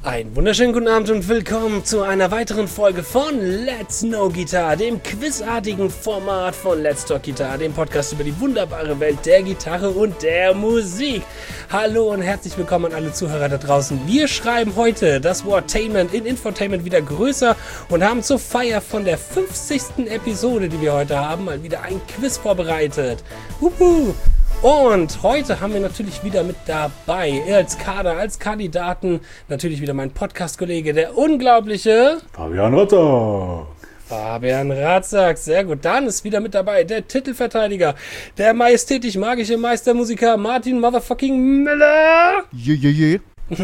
Einen wunderschönen guten Abend und willkommen zu einer weiteren Folge von Let's Know Guitar, dem quizartigen Format von Let's Talk Guitar, dem Podcast über die wunderbare Welt der Gitarre und der Musik. Hallo und herzlich willkommen an alle Zuhörer da draußen. Wir schreiben heute das Wort Tainment in Infotainment wieder größer und haben zur Feier von der 50. Episode, die wir heute haben, mal wieder ein Quiz vorbereitet. Wuhu! Und heute haben wir natürlich wieder mit dabei, als Kader, als Kandidaten, natürlich wieder mein Podcast-Kollege, der unglaubliche Fabian Ratzak. Fabian Ratzak, sehr gut. Dann ist wieder mit dabei der Titelverteidiger, der majestätisch-magische Meistermusiker Martin Motherfucking Miller. Je.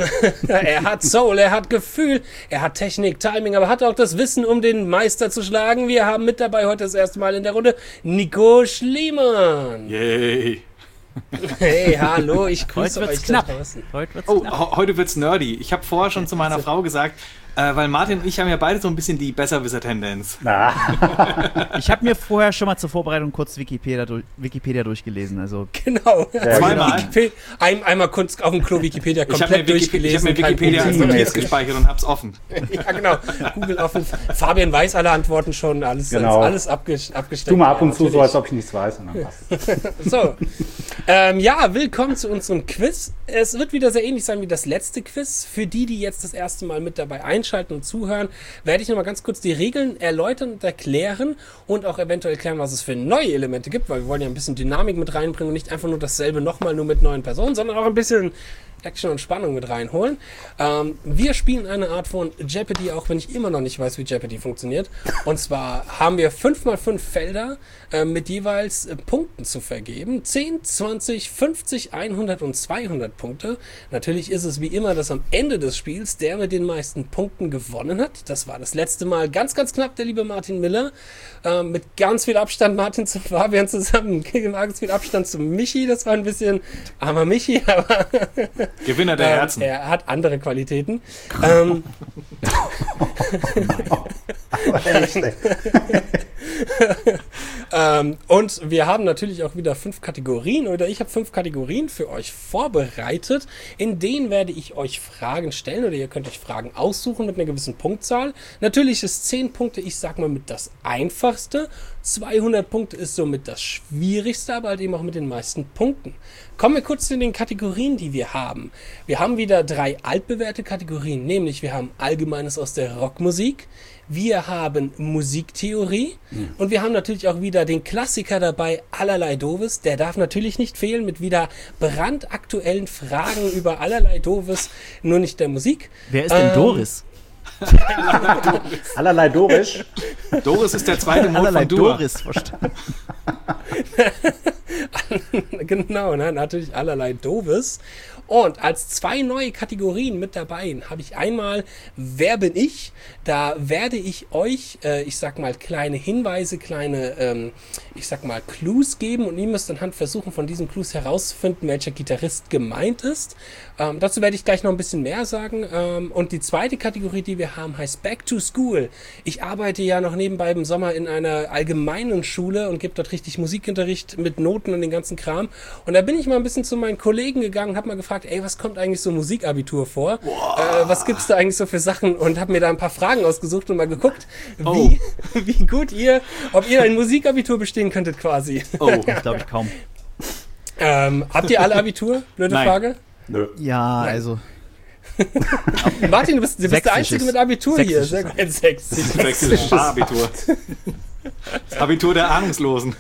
Er hat Soul, er hat Gefühl, er hat Technik, Timing, aber hat auch das Wissen, um den Meister zu schlagen. Wir haben mit dabei heute das erste Mal in der Runde Nico Schliemann. Yay. Hey, hallo, ich grüße Heute euch wird's knapp. da draußen. Heute wird's nerdy. Ich habe vorher schon zu meiner Frau gesagt, weil Martin und ich haben ja beide so ein bisschen die Besserwisser-Tendenz. Ich habe mir vorher schon mal zur Vorbereitung kurz Wikipedia durchgelesen. Also Genau. Zweimal. Einmal kurz auf dem Klo Wikipedia komplett durchgelesen. Ich habe mir Wikipedia als Notiz gespeichert und hab's offen. Ja, genau. Google offen. Fabian weiß alle Antworten schon. Alles, Genau. alles abgesteckt. Tu mal ab und Ja, zu so, natürlich. als ob ich nichts weiß. Und dann passt es. So, ja, willkommen zu unserem Quiz. Es wird wieder sehr ähnlich sein wie das letzte Quiz. Für die jetzt das erste Mal mit dabei einschalten und zuhören, werde ich nochmal ganz kurz die Regeln erläutern und erklären und auch eventuell erklären, was es für neue Elemente gibt, weil wir wollen ja ein bisschen Dynamik mit reinbringen und nicht einfach nur dasselbe nochmal nur mit neuen Personen, sondern auch ein bisschen Action und Spannung mit reinholen. Wir spielen eine Art von Jeopardy, auch wenn ich immer noch nicht weiß, wie Jeopardy funktioniert. Und zwar haben wir 5x5 Felder mit jeweils Punkten zu vergeben. 10, 20, 50, 100 und 200 Punkte. Natürlich ist es wie immer, dass am Ende des Spiels der mit den meisten Punkten gewonnen hat. Das war das letzte Mal ganz, ganz knapp der liebe Martin Miller. Mit ganz viel Abstand Martin zu Fabian zusammen. Ganz viel Abstand zu Michi. Das war ein bisschen armer Michi, aber Gewinner der Herzen. er hat andere Qualitäten. Und wir haben natürlich auch wieder 5 Kategorien, oder ich habe 5 Kategorien für euch vorbereitet. In denen werde ich euch Fragen stellen, oder ihr könnt euch Fragen aussuchen mit einer gewissen Punktzahl. Natürlich ist 10 Punkte, ich sag mal, mit das Einfachste. 200 Punkte ist somit das Schwierigste, aber halt eben auch mit den meisten Punkten. Kommen wir kurz zu den Kategorien, die wir haben. Wir haben wieder 3 altbewährte Kategorien, nämlich wir haben Allgemeines aus der Rockmusik, wir haben Musiktheorie und wir haben natürlich auch wieder den Klassiker dabei, Allerlei Doofes. Der darf natürlich nicht fehlen mit wieder brandaktuellen Fragen über allerlei Doofes, nur nicht der Musik. wer ist denn Doris? Allerlei Dorisch. Doris ist der zweite Mond Allerlei von Dur. Doris verstanden. Genau, ne? Natürlich allerlei Doofes. Und als 2 neue Kategorien mit dabei habe ich einmal Wer bin ich? Da werde ich euch, ich sag mal, kleine Hinweise, kleine, ich sag mal, Clues geben und ihr müsst anhand versuchen, von diesen Clues herauszufinden, welcher Gitarrist gemeint ist. Dazu werde ich gleich noch ein bisschen mehr sagen. Und die zweite Kategorie, die wir haben, heißt Back to School. Ich arbeite ja noch nebenbei im Sommer in einer allgemeinen Schule und gebe dort richtig Musikunterricht mit Noten und den ganzen Kram. Und da bin ich mal ein bisschen zu meinen Kollegen gegangen und habe mal gefragt, ey, was kommt eigentlich so Musikabitur vor? Was gibt's da eigentlich so für Sachen? Und habe mir da ein paar Fragen ausgesucht und mal geguckt, wie gut ob ihr ein Musikabitur bestehen könntet quasi. Das glaube ich kaum. Habt ihr alle Abitur? Blöde Nein. Frage. Nö. Ja, also Martin, du bist der Sächsisches. Einzige mit Abitur hier. Sächsisches. Sehr gut. Sächsisch. Sächsisches Fahrabitur. Das Abitur der Ahnungslosen.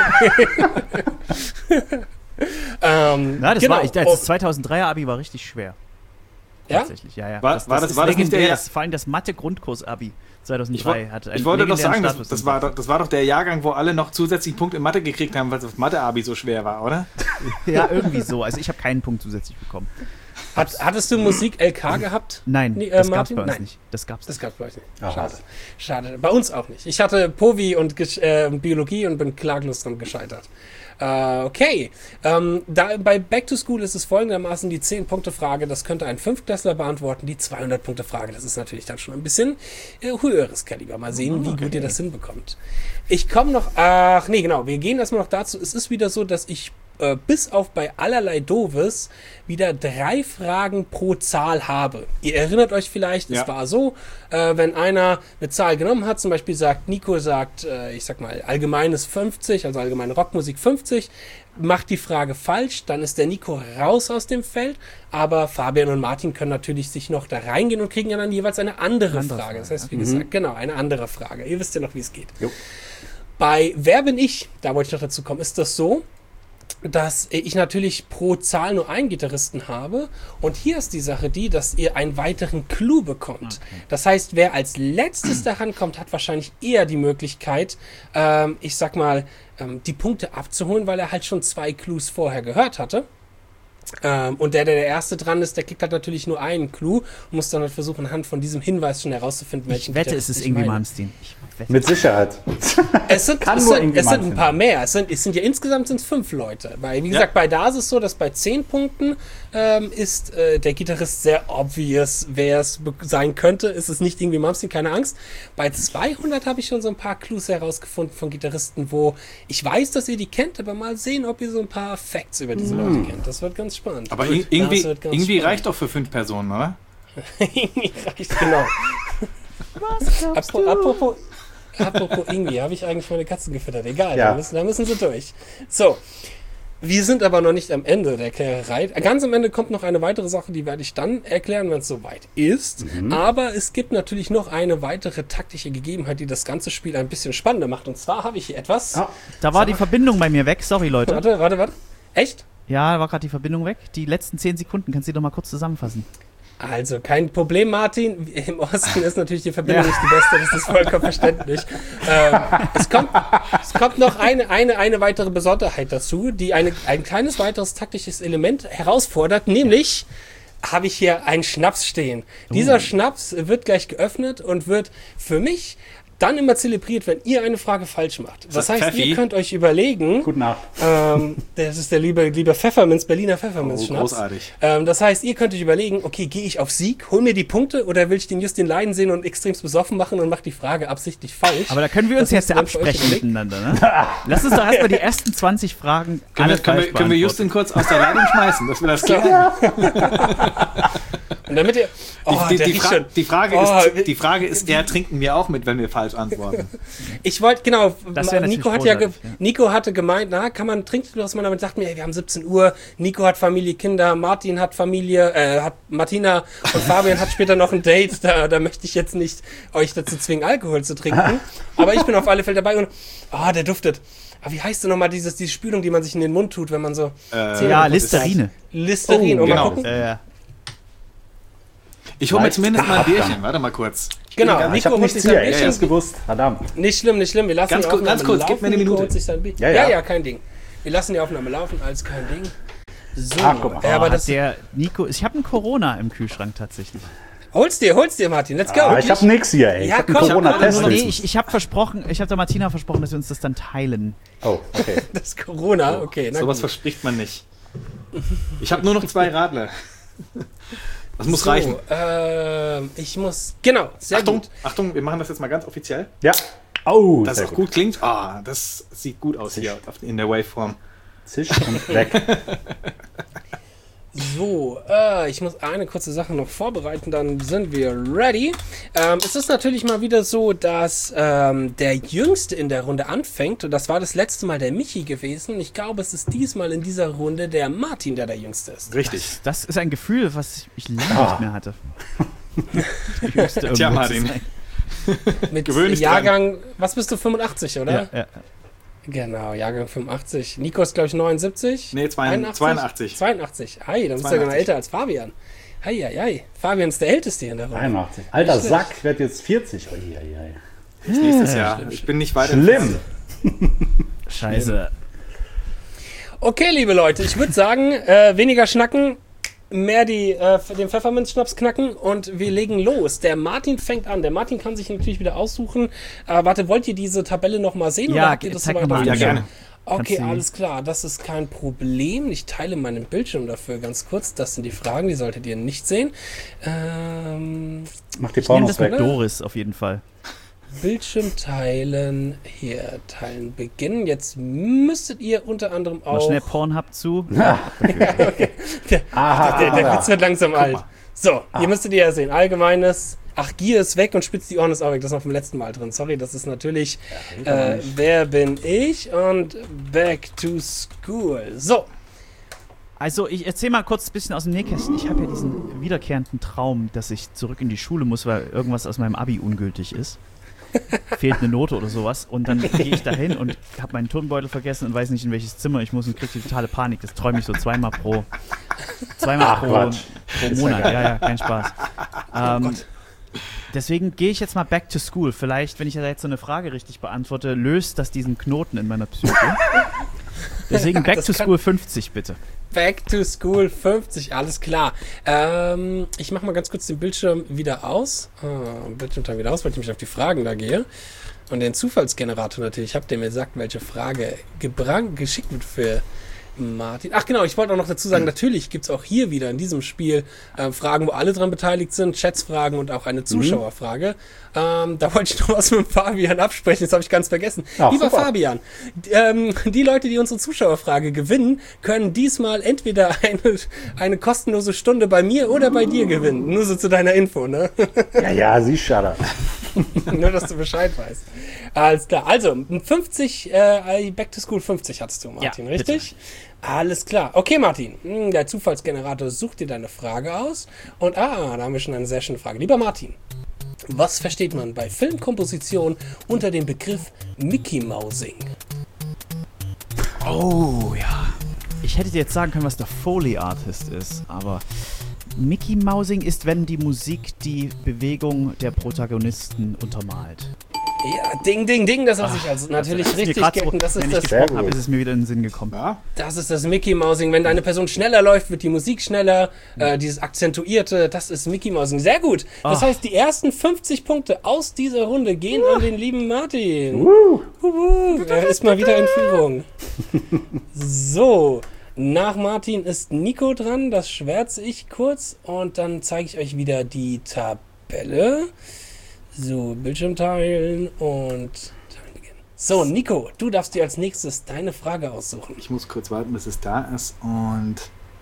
das genau. das 2003er Abi war richtig schwer. Ja? Tatsächlich, ja. War das nicht legendär. der- Das, vor allem das Mathe-Grundkurs-Abi 2003 hatte einen Ich wollte doch legendären sagen, Status. das war doch der Jahrgang, wo alle noch zusätzlich Punkte in Mathe gekriegt haben, weil das Mathe-Abi so schwer war, oder? Ja, irgendwie so. Also ich habe keinen Punkt zusätzlich bekommen. Hattest du Musik LK gehabt? Nein, Nee, das gab's Martin? bei uns Nein. nicht. Das gab's Das nicht. gab's bei euch nicht. Ach, Schade. was. Schade. Bei uns auch nicht. Ich hatte Povi und Biologie und bin klaglos dran gescheitert. Okay. Bei Back to School ist es folgendermaßen die 10-Punkte-Frage. Das könnte ein 5-Klässler beantworten. Die 200-Punkte-Frage, das ist natürlich dann schon ein bisschen höheres Kaliber. Mal sehen, wie gut ihr das hinbekommt. Ich komme noch... wir gehen erstmal noch dazu. Es ist wieder so, dass ich bis auf bei allerlei Doofes wieder 3 Fragen pro Zahl habe. Ihr erinnert euch vielleicht, es war so, wenn einer eine Zahl genommen hat, zum Beispiel Nico sagt, ich sag mal, allgemeines 50, also allgemeine Rockmusik 50, macht die Frage falsch, dann ist der Nico raus aus dem Feld, aber Fabian und Martin können natürlich sich noch da reingehen und kriegen ja dann jeweils eine andere Frage. Das heißt, wie gesagt, genau, eine andere Frage. Ihr wisst ja noch, wie es geht. Jo. Bei Wer bin ich, da wollte ich noch dazu kommen, ist das so, dass ich natürlich pro Zahl nur einen Gitarristen habe. Und hier ist die Sache die, dass ihr einen weiteren Clou bekommt. Okay. Das heißt, wer als letztes da rankommt, hat wahrscheinlich eher die Möglichkeit, ich sag mal, die Punkte abzuholen, weil er halt schon 2 Clues vorher gehört hatte. Und der erste dran ist, der kriegt halt natürlich nur einen Clou und muss dann halt versuchen, anhand von diesem Hinweis schon herauszufinden, welchen Ich wette, es ist irgendwie Malmsteen. Mit Sicherheit. Es sind ein paar mehr. Es sind ja insgesamt 5 Leute. Weil, wie gesagt, bei Da ist es so, dass bei 10 Punkten ist der Gitarrist sehr obvious, wer es sein könnte. Es ist nicht irgendwie Malmsteen, keine Angst. Bei 200 habe ich schon so ein paar Clues herausgefunden von Gitarristen, wo ich weiß, dass ihr die kennt, aber mal sehen, ob ihr so ein paar Facts über diese Leute kennt. Das wird ganz spannend. Aber irgendwie reicht doch für 5 Personen, oder? Irgendwie reicht, genau. Apropos irgendwie, habe ich eigentlich meine Katzen gefüttert. Egal, da müssen sie durch. So, wir sind aber noch nicht am Ende der Erklärerei. Ganz am Ende kommt noch eine weitere Sache, die werde ich dann erklären, wenn es soweit ist. Aber es gibt natürlich noch eine weitere taktische Gegebenheit, die das ganze Spiel ein bisschen spannender macht. Und zwar habe ich hier etwas. Oh, da war die Verbindung bei mir weg. Sorry, Leute. Warte. Echt? Ja, da war gerade die Verbindung weg. Die letzten 10 Sekunden, kannst du doch mal kurz zusammenfassen? Also, kein Problem, Martin. Im Osten ist natürlich die Verbindung nicht die beste, das ist vollkommen verständlich. Es kommt noch eine weitere Besonderheit dazu, die ein kleines weiteres taktisches Element herausfordert, nämlich habe ich hier einen Schnaps stehen. Dieser Schnaps wird gleich geöffnet und wird für mich dann immer zelebriert, wenn ihr eine Frage falsch macht. Das heißt, Pfeffi? Ihr könnt euch überlegen, Gute Nacht. Das ist der liebe Pfefferminz, Berliner Pfefferminz-Schnaps. Großartig. Das heißt, ihr könnt euch überlegen, okay, gehe ich auf Sieg, hol mir die Punkte oder will ich den Justin leiden sehen und extremst besoffen machen und mach die Frage absichtlich falsch? Aber da können wir uns jetzt ja absprechen miteinander, ne? Lass uns doch erstmal die ersten 20 Fragen Können wir Justin kurz aus der Leitung schmeißen, dass wir das klären? Und damit ihr... Die Frage ist, trinken wir auch mit, wenn wir falsch antworten. Ich wollte, genau, Nico hatte gemeint, trinkt du das mal, damit sagt mir, hey, wir haben 17 Uhr, Nico hat Familie, Kinder, Martin hat Familie, hat Martina und Fabian hat später noch ein Date, da möchte ich jetzt nicht euch dazu zwingen, Alkohol zu trinken, aber ich bin auf alle Fälle dabei und, der duftet. Aber wie heißt denn nochmal diese Spülung, die man sich in den Mund tut, wenn man so... Listerine. Listerine, mal gucken. Ich hole mir zumindest mal ein Bierchen. Warte mal kurz. Genau, ich habe nichts hier. Ich hab's gewusst. Verdammt. Nicht schlimm. Wir lassen die Aufnahme ganz kurz, laufen. gib mir eine Minute. Ja, kein Ding. Wir lassen die Aufnahme laufen, alles kein Ding. So, guck mal. aber der Nico, ich habe einen Corona im Kühlschrank tatsächlich. Hol's dir, Martin, let's go. Ich habe nix hier, ey. Ja, ich habe Corona-Test. Ich habe der Martina versprochen, dass wir uns das dann teilen. Oh, okay. Das Corona, okay. Sowas verspricht man nicht. Ich habe nur noch 2 Radler. Das muss reichen. Ich muss... Genau, sehr gut. Achtung, wir machen das jetzt mal ganz offiziell. Ja. Oh, das auch gut klingt. Das sieht gut aus hier in der Waveform. Zisch und weg. So, ich muss eine kurze Sache noch vorbereiten, dann sind wir ready. Es ist natürlich mal wieder so, dass der Jüngste in der Runde anfängt. Und das war das letzte Mal der Michi gewesen. Ich glaube, es ist diesmal in dieser Runde der Martin, der Jüngste ist. Richtig. Das ist ein Gefühl, was ich lange nicht mehr hatte. Der Jüngste Tja, Martin. Mit Jahrgang, was bist du, 85, oder? Ja. Genau, Jahrgang 85. Nico ist, glaube ich, 79. Nee, 82. 82. Hi, dann bist du ja noch älter als Fabian. Hi. Fabian ist der Älteste hier in der Runde. 83. Alter Sack, wird jetzt 40. Nächstes Jahr. Ich bin nicht weiter. Schlimm. Scheiße. Okay, liebe Leute, ich würde sagen, weniger schnacken, mehr den Pfefferminzschnaps knacken und wir legen los. Der Martin fängt an. Der Martin kann sich natürlich wieder aussuchen. Wollt ihr diese Tabelle nochmal sehen? Ja, oder habt ihr das zeig mal. Ja, gerne. Okay, alles klar. Das ist kein Problem. Ich teile meinen Bildschirm dafür ganz kurz. Das sind die Fragen, die solltet ihr nicht sehen. Mach die Ich nehme Pornos das mit weg. Doris auf jeden Fall. Bildschirm teilen. Hier, teilen beginnen. Jetzt müsstet ihr unter anderem Mal auch... schnell Pornhub zu. Okay. Der Witz wird langsam alt. So, hier müsstet ihr ja sehen. Allgemeines... Ach, Gier ist weg und spitzt die Ohren ist auch weg. Das ist noch vom letzten Mal drin. Sorry, das ist natürlich Wer bin ich? Und Back to School. So. Also, ich erzähle mal kurz ein bisschen aus dem Nähkästchen. Ich habe ja diesen wiederkehrenden Traum, dass ich zurück in die Schule muss, weil irgendwas aus meinem Abi ungültig ist. Fehlt eine Note oder sowas. Und dann gehe ich da hin und habe meinen Turnbeutel vergessen und weiß nicht, in welches Zimmer ich muss und kriege die totale Panik. Das träume ich so zweimal pro Monat. Ja, kein Spaß. Deswegen gehe ich jetzt mal back to school. Vielleicht, wenn ich jetzt so eine Frage richtig beantworte, löst das diesen Knoten in meiner Psyche. Deswegen back to school 50, bitte. Back to School 50, alles klar. Ich mache mal ganz kurz den Bildschirm wieder aus. Bildschirmteil wieder aus, weil ich mich auf die Fragen da gehe. Und den Zufallsgenerator natürlich habt ihr mir gesagt, welche Frage geschickt wird für Martin. Ach genau, ich wollte auch noch dazu sagen, natürlich gibt es auch hier wieder in diesem Spiel Fragen, wo alle dran beteiligt sind, Chatsfragen und auch eine Zuschauerfrage. Da wollte ich noch was mit Fabian absprechen, das habe ich ganz vergessen. Lieber super. Fabian, die Leute, die unsere Zuschauerfrage gewinnen, können diesmal entweder eine kostenlose Stunde bei mir oder bei dir gewinnen. Nur so zu deiner Info, ne? Ja, siehst du. Nur, dass du Bescheid weißt. Alles klar. Also, 50, Back to School 50 hattest du, Martin, ja, richtig? Bitte. Alles klar. Okay, Martin, der Zufallsgenerator sucht dir deine Frage aus. Und da haben wir schon eine sehr schöne Frage. Lieber Martin, was versteht man bei Filmkomposition unter dem Begriff Mickey Mousing? Oh, ja. Ich hätte dir jetzt sagen können, was der Foley Artist ist, aber Mickey Mousing ist, wenn die Musik die Bewegung der Protagonisten untermalt. Ja, ding, ding, ding, das lasse ich also natürlich richtig gelten. Das ist das, gesprochen habe, ist es mir wieder in den Sinn gekommen. Ja? Das ist das Mickey Mousing. Wenn deine Person schneller läuft, wird die Musik schneller. Dieses Akzentuierte, das ist Mickey Mousing. Sehr gut. Das heißt, die ersten 50 Punkte aus dieser Runde gehen an den lieben Martin. Er ist mal wieder in Führung. So, nach Martin ist Nico dran. Das schwärze ich kurz und dann zeige ich euch wieder die Tabelle. So, Bildschirm teilen und teilen beginnen. So, Nico, du darfst dir als nächstes deine Frage aussuchen. Ich muss kurz warten, bis es da ist und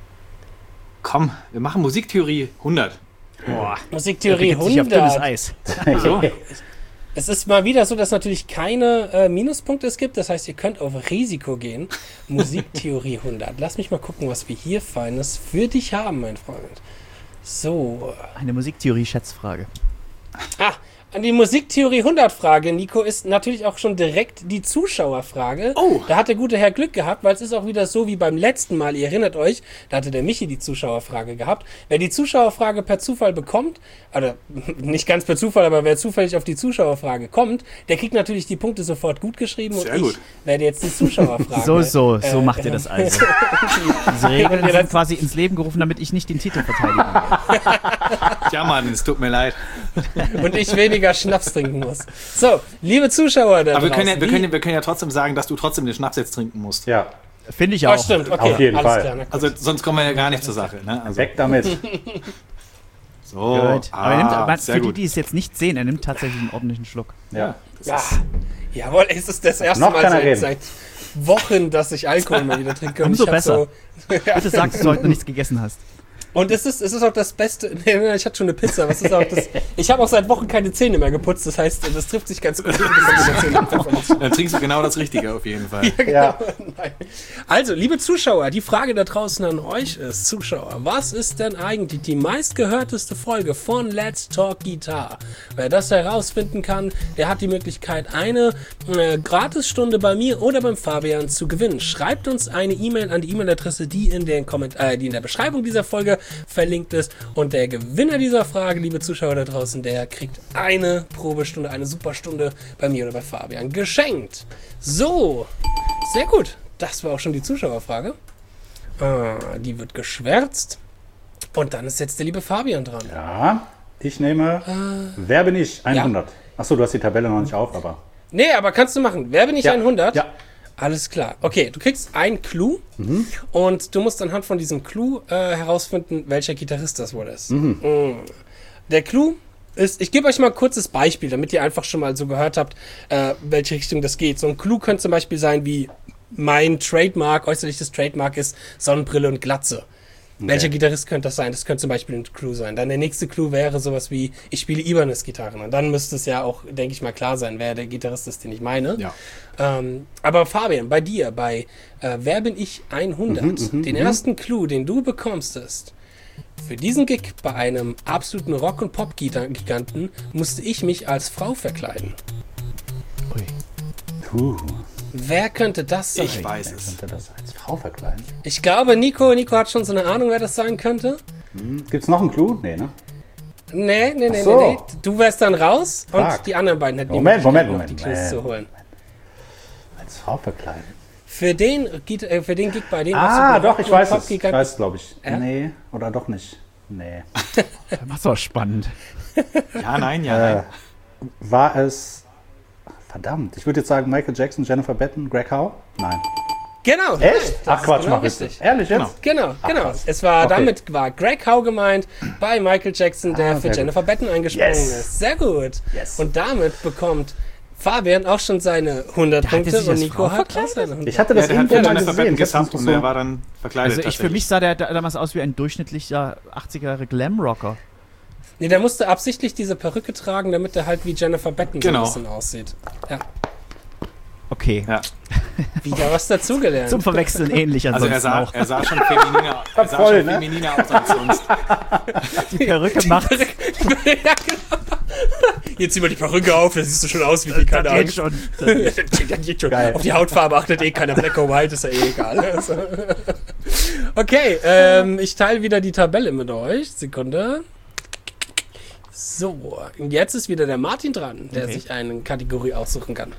komm, wir machen Musiktheorie 100. Boah, Musiktheorie 100. Sich auf dünnes Eis. So. Es ist mal wieder so, dass natürlich keine Minuspunkte es gibt. Das heißt, ihr könnt auf Risiko gehen. Musiktheorie 100. Lass mich mal gucken, was wir hier Feines für dich haben, mein Freund. So. Eine Musiktheorie-Schätzfrage. An die Musiktheorie 100 Frage, Nico, ist natürlich auch schon direkt die Zuschauerfrage. Oh. Da hat der gute Herr Glück gehabt, weil es ist auch wieder so wie beim letzten Mal. Ihr erinnert euch, da hatte der Michi die Zuschauerfrage gehabt. Wer die Zuschauerfrage per Zufall bekommt, oder nicht ganz per Zufall, aber wer zufällig auf die Zuschauerfrage kommt, der kriegt natürlich die Punkte sofort gut geschrieben. Sehr und gut. Ich werde jetzt die Zuschauerfrage. So macht ihr das also. Diese Regeln sind quasi ins Leben gerufen, damit ich nicht den Titel verteidigen kann. Ja, Mann, es tut mir leid. Und ich weniger Schnaps trinken muss. So, liebe Zuschauer da Aber draußen, wir können ja trotzdem sagen, dass du trotzdem den Schnaps jetzt trinken musst. Ja, Finde ich auch. stimmt, okay. Auf jeden alles Fall. klar. Na gut. Also sonst kommen wir ja gar nicht zur Sache. Ne? Also, weg damit. so, Gut. Aber er nimmt, sehr für die, gut. die es jetzt nicht sehen, er nimmt tatsächlich einen ordentlichen Schluck. Ja. Ja, jawohl, es ist das erste Noch Mal kann er reden. seit Wochen, dass ich Alkohol mal wieder trinke. Umso ich hab besser. So, Bitte sag, dass du heute noch nichts gegessen hast. Und es ist auch das Beste. Nee, ich hatte schon eine Pizza. Was ist auch das? Ich habe auch seit Wochen keine Zähne mehr geputzt. Das heißt, das trifft sich ganz gut. Dann trinkst du genau das Richtige auf jeden Fall. Ja. Nein. Also, liebe Zuschauer, die Frage da draußen an euch ist, Zuschauer, was ist denn eigentlich die meistgehörteste Folge von Let's Talk Guitar? Wer das herausfinden kann, der hat die Möglichkeit, eine Gratisstunde bei mir oder beim Fabian zu gewinnen. Schreibt uns eine E-Mail an die E-Mail-Adresse, die in der Beschreibung dieser Folge verlinkt ist. Und der Gewinner dieser Frage, liebe Zuschauer da draußen, der kriegt eine Probestunde, eine Superstunde bei mir oder bei Fabian geschenkt. So, sehr gut. Das war auch schon die Zuschauerfrage. Die wird geschwärzt. Und dann ist jetzt der liebe Fabian dran. Ja, ich nehme Wer bin ich? 100. Achso, du hast die Tabelle noch nicht auf, aber... Nee, aber kannst du machen. Wer bin ich? 100? Ja. Alles klar. Okay, du kriegst einen Clou und du musst anhand von diesem Clou herausfinden, welcher Gitarrist das wohl ist. Der Clou Ich gebe euch mal ein kurzes Beispiel, damit ihr einfach schon mal so gehört habt, welche Richtung das geht. So ein Clou könnte zum Beispiel sein, wie mein Trademark, äußerliches Trademark ist Sonnenbrille und Glatze. Okay. Welcher Gitarrist könnte das sein? Das könnte zum Beispiel ein Clou sein. Dann der nächste Clou wäre sowas wie, ich spiele Ibanez-Gitarren. Und dann müsste es ja auch, denke ich mal, klar sein, wer der Gitarrist ist, den ich meine. Ja. Aber Fabian, bei dir, bei Wer bin ich 100, den ersten Clou, den du bekommst, ist, für diesen Gig bei einem absoluten Rock- und Pop-Giganten musste ich mich als Frau verkleiden. Ui. Wer könnte das sein? Ich weiß es. Könnte das als Frau verkleiden? Ich glaube, Nico hat schon so eine Ahnung, wer das sein könnte. Gibt's noch einen Clou? Nee, ne? Nee. Ach so. Nee. Du wärst dann raus und Fuck. die anderen beiden hätten Moment, die Clues zu holen. Als Frau verkleiden? Für den Gig bei dem Doch, ich weiß es. Ich Pop-Giganten- weiß es, glaube ich. Ja? Nee, oder doch nicht. Nee. Das war spannend. Ja, nein. War es... Verdammt, ich würde jetzt sagen Michael Jackson, Jennifer Batten, Greg Howe? Nein. Genau. Echt? Das Ach Quatsch, ist genau mach richtig. richtig. Ehrlich jetzt? Genau. Genau. krass. Es war, Okay. damit war Greg Howe gemeint bei Michael Jackson, der für sehr Jennifer Batten eingesprungen Yes. ist. Sehr gut. Yes. Und damit bekommt Fabian auch schon seine 100 Der hatte Punkte sich und als Nico Frau hat auch verkleidet? seine 100. Ich hatte Ja, das der hat irgendwo für mal Jennifer Batten gesehen. gesubbt und der war dann verkleidet. Also für mich sah der damals aus wie ein durchschnittlicher 80er-Jahre Glam-Rocker. Nee, der musste absichtlich diese Perücke tragen, damit er halt wie Jennifer Batten so ein Genau. bisschen aussieht. Ja, Okay. Ja. wieder was dazugelernt. Zum Verwechseln ähnlich Also ansonsten auch. er sah schon femininer aus als sonst. Die Perücke macht Ja, genau. Jetzt zieh mal die Perücke auf, da siehst du schon aus wie die, keine Ahnung. jetzt schon. Das geht schon. Geil. Auf die Hautfarbe achtet keiner. Black or White ist ja egal. Also. Okay, ich teile wieder die Tabelle mit euch. Sekunde. So, und jetzt ist wieder der Martin dran, der sich eine Kategorie aussuchen kann.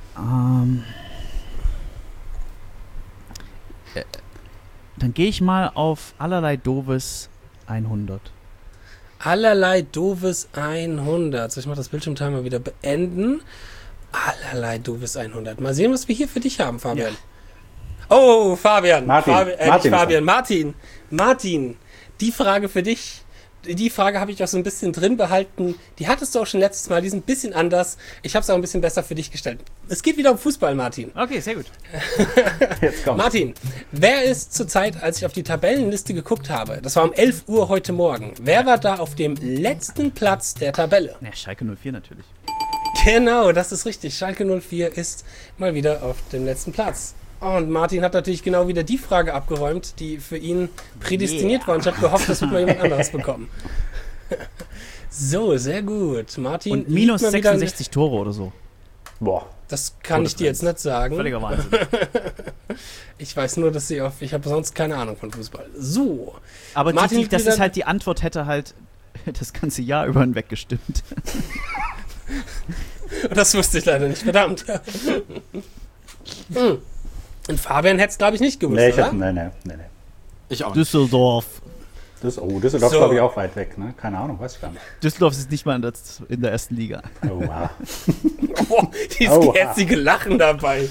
Dann gehe ich mal auf allerlei doofes 100. Allerlei doofes 100. So, ich mache das Bildschirmtimer wieder beenden. Allerlei doofes 100. Mal sehen, was wir hier für dich haben, Fabian. Oh, Fabian. Martin. Nicht Martin. Fabian. Martin, die Frage für dich. Die Frage habe ich auch so ein bisschen drin behalten. Die hattest du auch schon letztes Mal. Die ist ein bisschen anders. Ich habe es auch ein bisschen besser für dich gestellt. Es geht wieder um Fußball, Martin. Okay, sehr gut. Jetzt kommt. Martin, wer ist zurzeit, als ich auf die Tabellenliste geguckt habe, das war um 11 Uhr heute Morgen, wer war da auf dem letzten Platz der Tabelle? Ja, Schalke 04 natürlich. Genau, das ist richtig. Schalke 04 ist mal wieder auf dem letzten Platz. Und Martin hat natürlich genau wieder die Frage abgeräumt, die für ihn prädestiniert war. Und ich habe gehofft, das wird mal jemand anderes bekommen. So, sehr gut. Martin. Und minus liegt mal wieder- 66 Tore oder so. Boah. Das kann ich dir jetzt nicht sagen. Völliger Wahnsinn. Ich weiß nur, dass ich habe sonst keine Ahnung von Fußball. So. Aber Martin das wieder- ist halt, die Antwort hätte halt das ganze Jahr über hinweg gestimmt. Das wusste ich leider nicht. Verdammt. Und Fabian hätte es, glaube ich, nicht gewusst, Nee, oder? nee. Ich auch nicht. Düsseldorf. Düsseldorf So. glaube ich auch weit weg, ne? Keine Ahnung, weiß ich gar nicht. Düsseldorf ist nicht mal in der ersten Liga. Oha. Oh, dieses Oha. herzige Lachen dabei.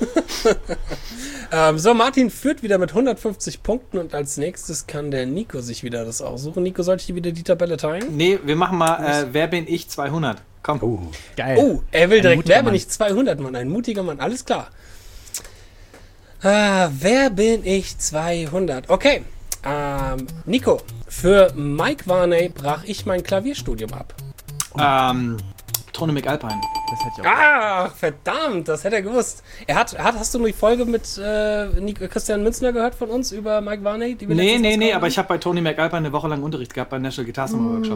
So, Martin führt wieder mit 150 Punkten und als nächstes kann der Nico sich wieder das aussuchen. Nico, sollte ich dir wieder die Tabelle teilen? Nee, wir machen mal Wer bin ich 200. Komm. Geil. Oh, er will Ein direkt, mutiger wer bin Mann. ich 200, Mann, ein mutiger Mann, alles klar. Wer bin ich 200? Okay, Nico, für Mike Varney brach ich mein Klavierstudium ab. Tony McAlpine. Das hätte ich auch. Ach, verdammt, das hätte er gewusst. Hast du die Folge mit Christian Münzner gehört von uns über Mike Varney? Die wir letztens Nee, rausgehauen aber ich habe bei Tony McAlpine eine Woche lang Unterricht gehabt beim National Guitar Summer Workshop.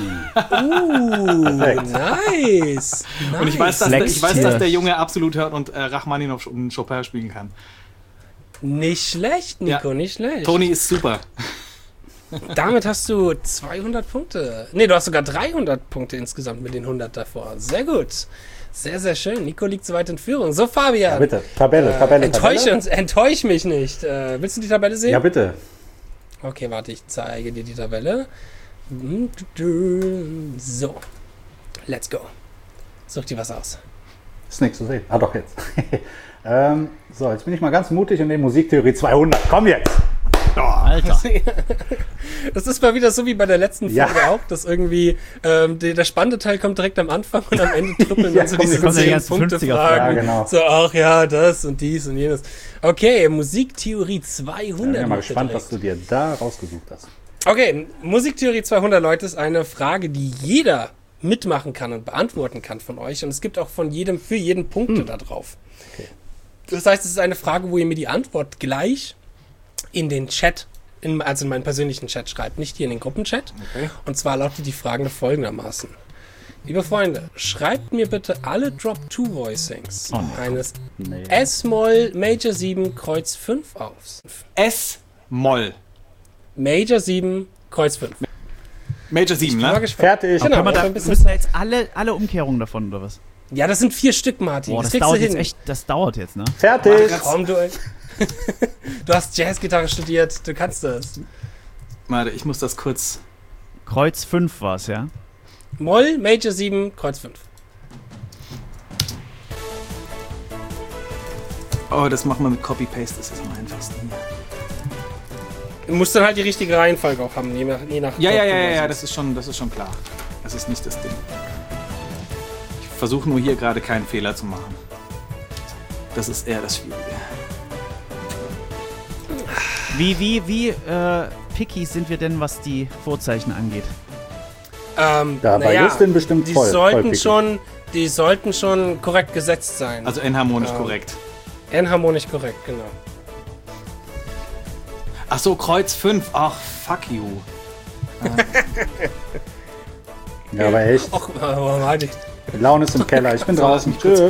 haben? Nice. Und ich weiß, Flex dass hier. der Junge absolut hört und Rachmaninoff und Chopin spielen kann. Nicht schlecht, Nico, Ja. nicht schlecht. Tony ist super. Damit hast du 200 Punkte. Nee, du hast sogar 300 Punkte insgesamt mit den 100 davor. Sehr gut. Sehr, sehr schön. Nico liegt soweit in Führung. So, Fabian. Ja, bitte. Tabelle. Enttäusch mich nicht. Willst du die Tabelle sehen? Ja, bitte. Okay, warte, ich zeige dir die Tabelle. So. Let's go. Such dir was aus. Ist nichts zu sehen. Ah, doch, jetzt. So, jetzt bin ich mal ganz mutig und nehme Musiktheorie 200. Komm jetzt. Alter. Das ist mal wieder so wie bei der letzten Ja. Folge auch, dass irgendwie der spannende Teil kommt direkt am Anfang und am Ende trippeln Ja, dann so kommt diese die ganzen 10-Punkte-Fragen. Ja, genau. So, ach ja, das und dies und jenes. Okay, Musiktheorie 200. Ich bin ja mal Leute gespannt, direkt. was du dir da rausgesucht hast. Okay, Musiktheorie 200, Leute, ist eine Frage, die jeder mitmachen kann und beantworten kann von euch. Und es gibt auch für jeden Punkte da drauf. Okay. Das heißt, es ist eine Frage, wo ihr mir die Antwort gleich in den Chat, also in meinen persönlichen Chat schreibt, nicht hier in den Gruppenchat. Okay. Und zwar lautet die Frage folgendermaßen. Liebe Freunde, schreibt mir bitte alle Drop-2-Voicings eines Nee. S-Moll Major 7 Kreuz 5 auf. S-Moll. Major 7 Kreuz 5. Major 7, Mal ne? gespannt. Fertig. Genau, Können wir ja, da, ein bisschen müssen wir jetzt alle Umkehrungen davon, oder was? Ja, das sind 4 Stück, Martin. Boah, das kriegst dauert du jetzt hin. echt, das dauert jetzt, ne? Fertig. Komm, du hast Jazzgitarre studiert, du kannst das. Warte, ich muss das kurz. Kreuz 5 war's, ja? Moll, Major 7, Kreuz 5. Oh, das machen wir mit Copy-Paste, das ist am einfachsten. Du musst dann halt die richtige Reihenfolge auch haben, je nach Ja, das ist schon klar. Das ist nicht das Ding. Ich versuche nur hier gerade keinen Fehler zu machen. Das ist eher das Schwierige. Wie picky sind wir denn, was die Vorzeichen angeht? Da bei Justin bestimmt die voll die sollten schon korrekt gesetzt sein. Also enharmonisch korrekt. Enharmonisch korrekt, genau. Ach so, Kreuz 5. Ach, fuck you. Ja, aber echt. Och, Martin. Die Laune ist im Keller. Ich bin draußen. lass mich Tschö.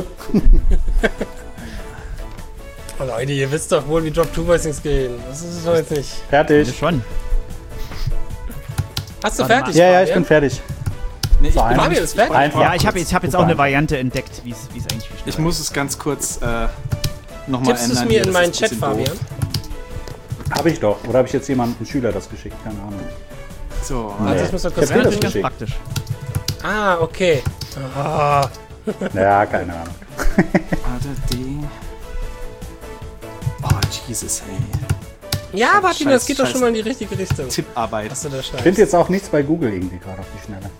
Oh, Leute, ihr wisst doch wohl, wie Drop-2-Voicings gehen. Das ist doch jetzt nicht. Ja, Fertig. schon. Hast du Warte fertig? Ja, ja, ich Fabian? bin fertig. Nee, So, Fabian ist fertig. Einfach. Ja, ich habe jetzt auch eine Variante entdeckt, wie es eigentlich viel schneller Ich muss es ganz kurz nochmal Tippst du ändern. es mir hier, in das meinen ist ein Chat, bisschen Fabian? doof. Habe ich doch. Oder habe ich jetzt jemanden, einen Schüler, das geschickt? Keine Ahnung. So, Also, ich muss mal kurz Ich hab Das dir ist das ganz geschickt. praktisch. Ah, okay. Ah, Ja, keine Ahnung. warte, die. Oh, Jesus, hey. ja, Martin, das Scheiß- geht doch scheiß- schon mal in die richtige Richtung. Tipparbeit. Was du da Ich schreibst. finde jetzt auch nichts bei Google irgendwie gerade auf die Schnelle.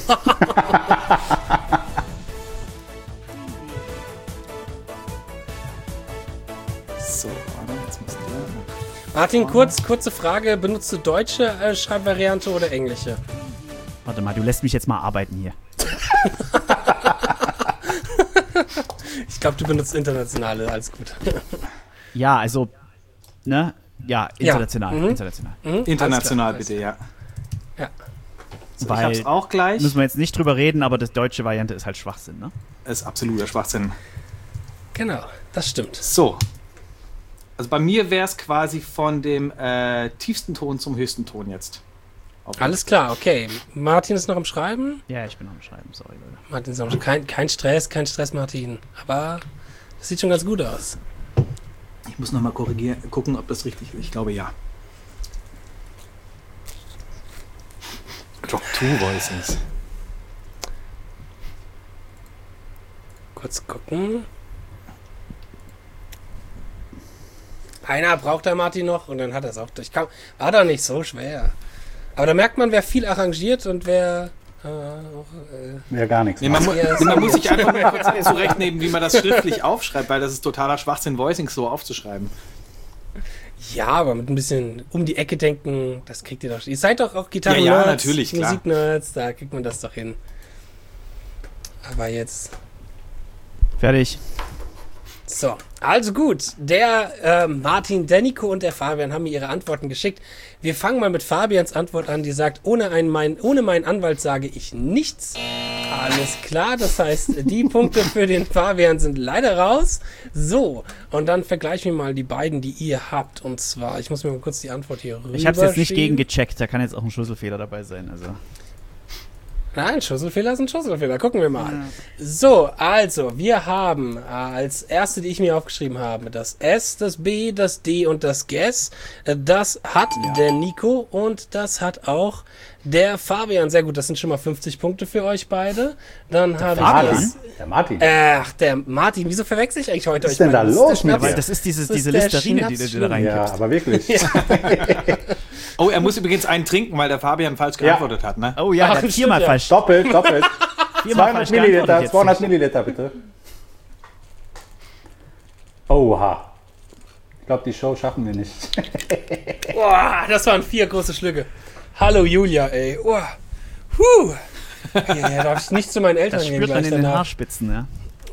So, warte, jetzt muss der. Martin, kurze Frage. Benutzt du deutsche Schreibvariante oder englische? Warte mal, du lässt mich jetzt mal arbeiten hier. Ich glaube, du benutzt internationale. Alles gut. Ja, also, ne? Ja, international. Mhm. International. International Alles bitte, ja. Ja. So, ich Weil- hab's auch gleich. Müssen wir jetzt nicht drüber reden, aber die deutsche Variante ist halt Schwachsinn, ne? Ist absoluter Schwachsinn. Genau, das stimmt. So. Also bei mir wäre es quasi von dem tiefsten Ton zum höchsten Ton jetzt. Alles klar, okay. Martin ist noch am Schreiben. Ja, ich bin am Schreiben, sorry, Leute. Martin ist am Schreiben. Kein Stress, Martin. Aber das sieht schon ganz gut aus. Ich muss nochmal korrigieren, gucken, ob das richtig ist. Ich glaube ja. Drop 2 Voicings. Kurz gucken. Einer braucht der Martin noch und dann hat er es auch durch. War doch nicht so schwer. Aber da merkt man, wer viel arrangiert und wer Ja, gar nichts. Nee, man, Ja, man muss sich einfach mal kurz zurechtnehmen, wie man das schriftlich aufschreibt, weil das ist totaler Schwachsinn, Voicings so aufzuschreiben. Ja, aber mit ein bisschen um die Ecke denken, das kriegt ihr doch. Ihr seid doch auch Gitarren, Ja, ja, natürlich, klar. Musiknerds, da kriegt man das doch hin. Aber jetzt. Fertig. So, also gut. Der Martin, der Nico und der Fabian haben mir ihre Antworten geschickt. Wir fangen mal mit Fabians Antwort an, die sagt, ohne meinen Anwalt sage ich nichts. Alles klar, das heißt, die Punkte für den Fabian sind leider raus. So, und dann vergleichen wir mal die beiden, die ihr habt. Und zwar, ich muss mir mal kurz die Antwort hier rüber Ich habe es jetzt nicht schieben. gegengecheckt, da kann jetzt auch ein Schlüsselfehler dabei sein. Also. Nein, Schusselfehler sind Schusselfehler. Gucken wir mal. So, also, wir haben als erste, die ich mir aufgeschrieben habe, das S, das B, das D und das Guess. Das hat der Nico und das hat auch der Fabian, sehr gut, das sind schon mal 50 Punkte für euch beide. Dann habe ich Der Martin. der Martin, wieso verwechsel ich eigentlich heute Was ist denn da los mit Weil dir? das ist diese Das ist der Listerine, die du da Ja, reingibst. aber wirklich. Oh, er muss übrigens einen trinken, weil der Fabian falsch geantwortet hat, ne? Oh ja, Ach, der hat stimmt, viermal ja. falsch. Doppelt. Viermal 200 falsch Milliliter, geantwortet 200 jetzt. Milliliter bitte. Oha. Ich glaube, die Show schaffen wir nicht. Boah, das waren 4 große Schlücke. Hallo Julia, ey. Oh. Huh. Ja, darf ich nicht zu meinen Eltern Das gehen spürt man gleich in den danach. Haarspitzen, ja.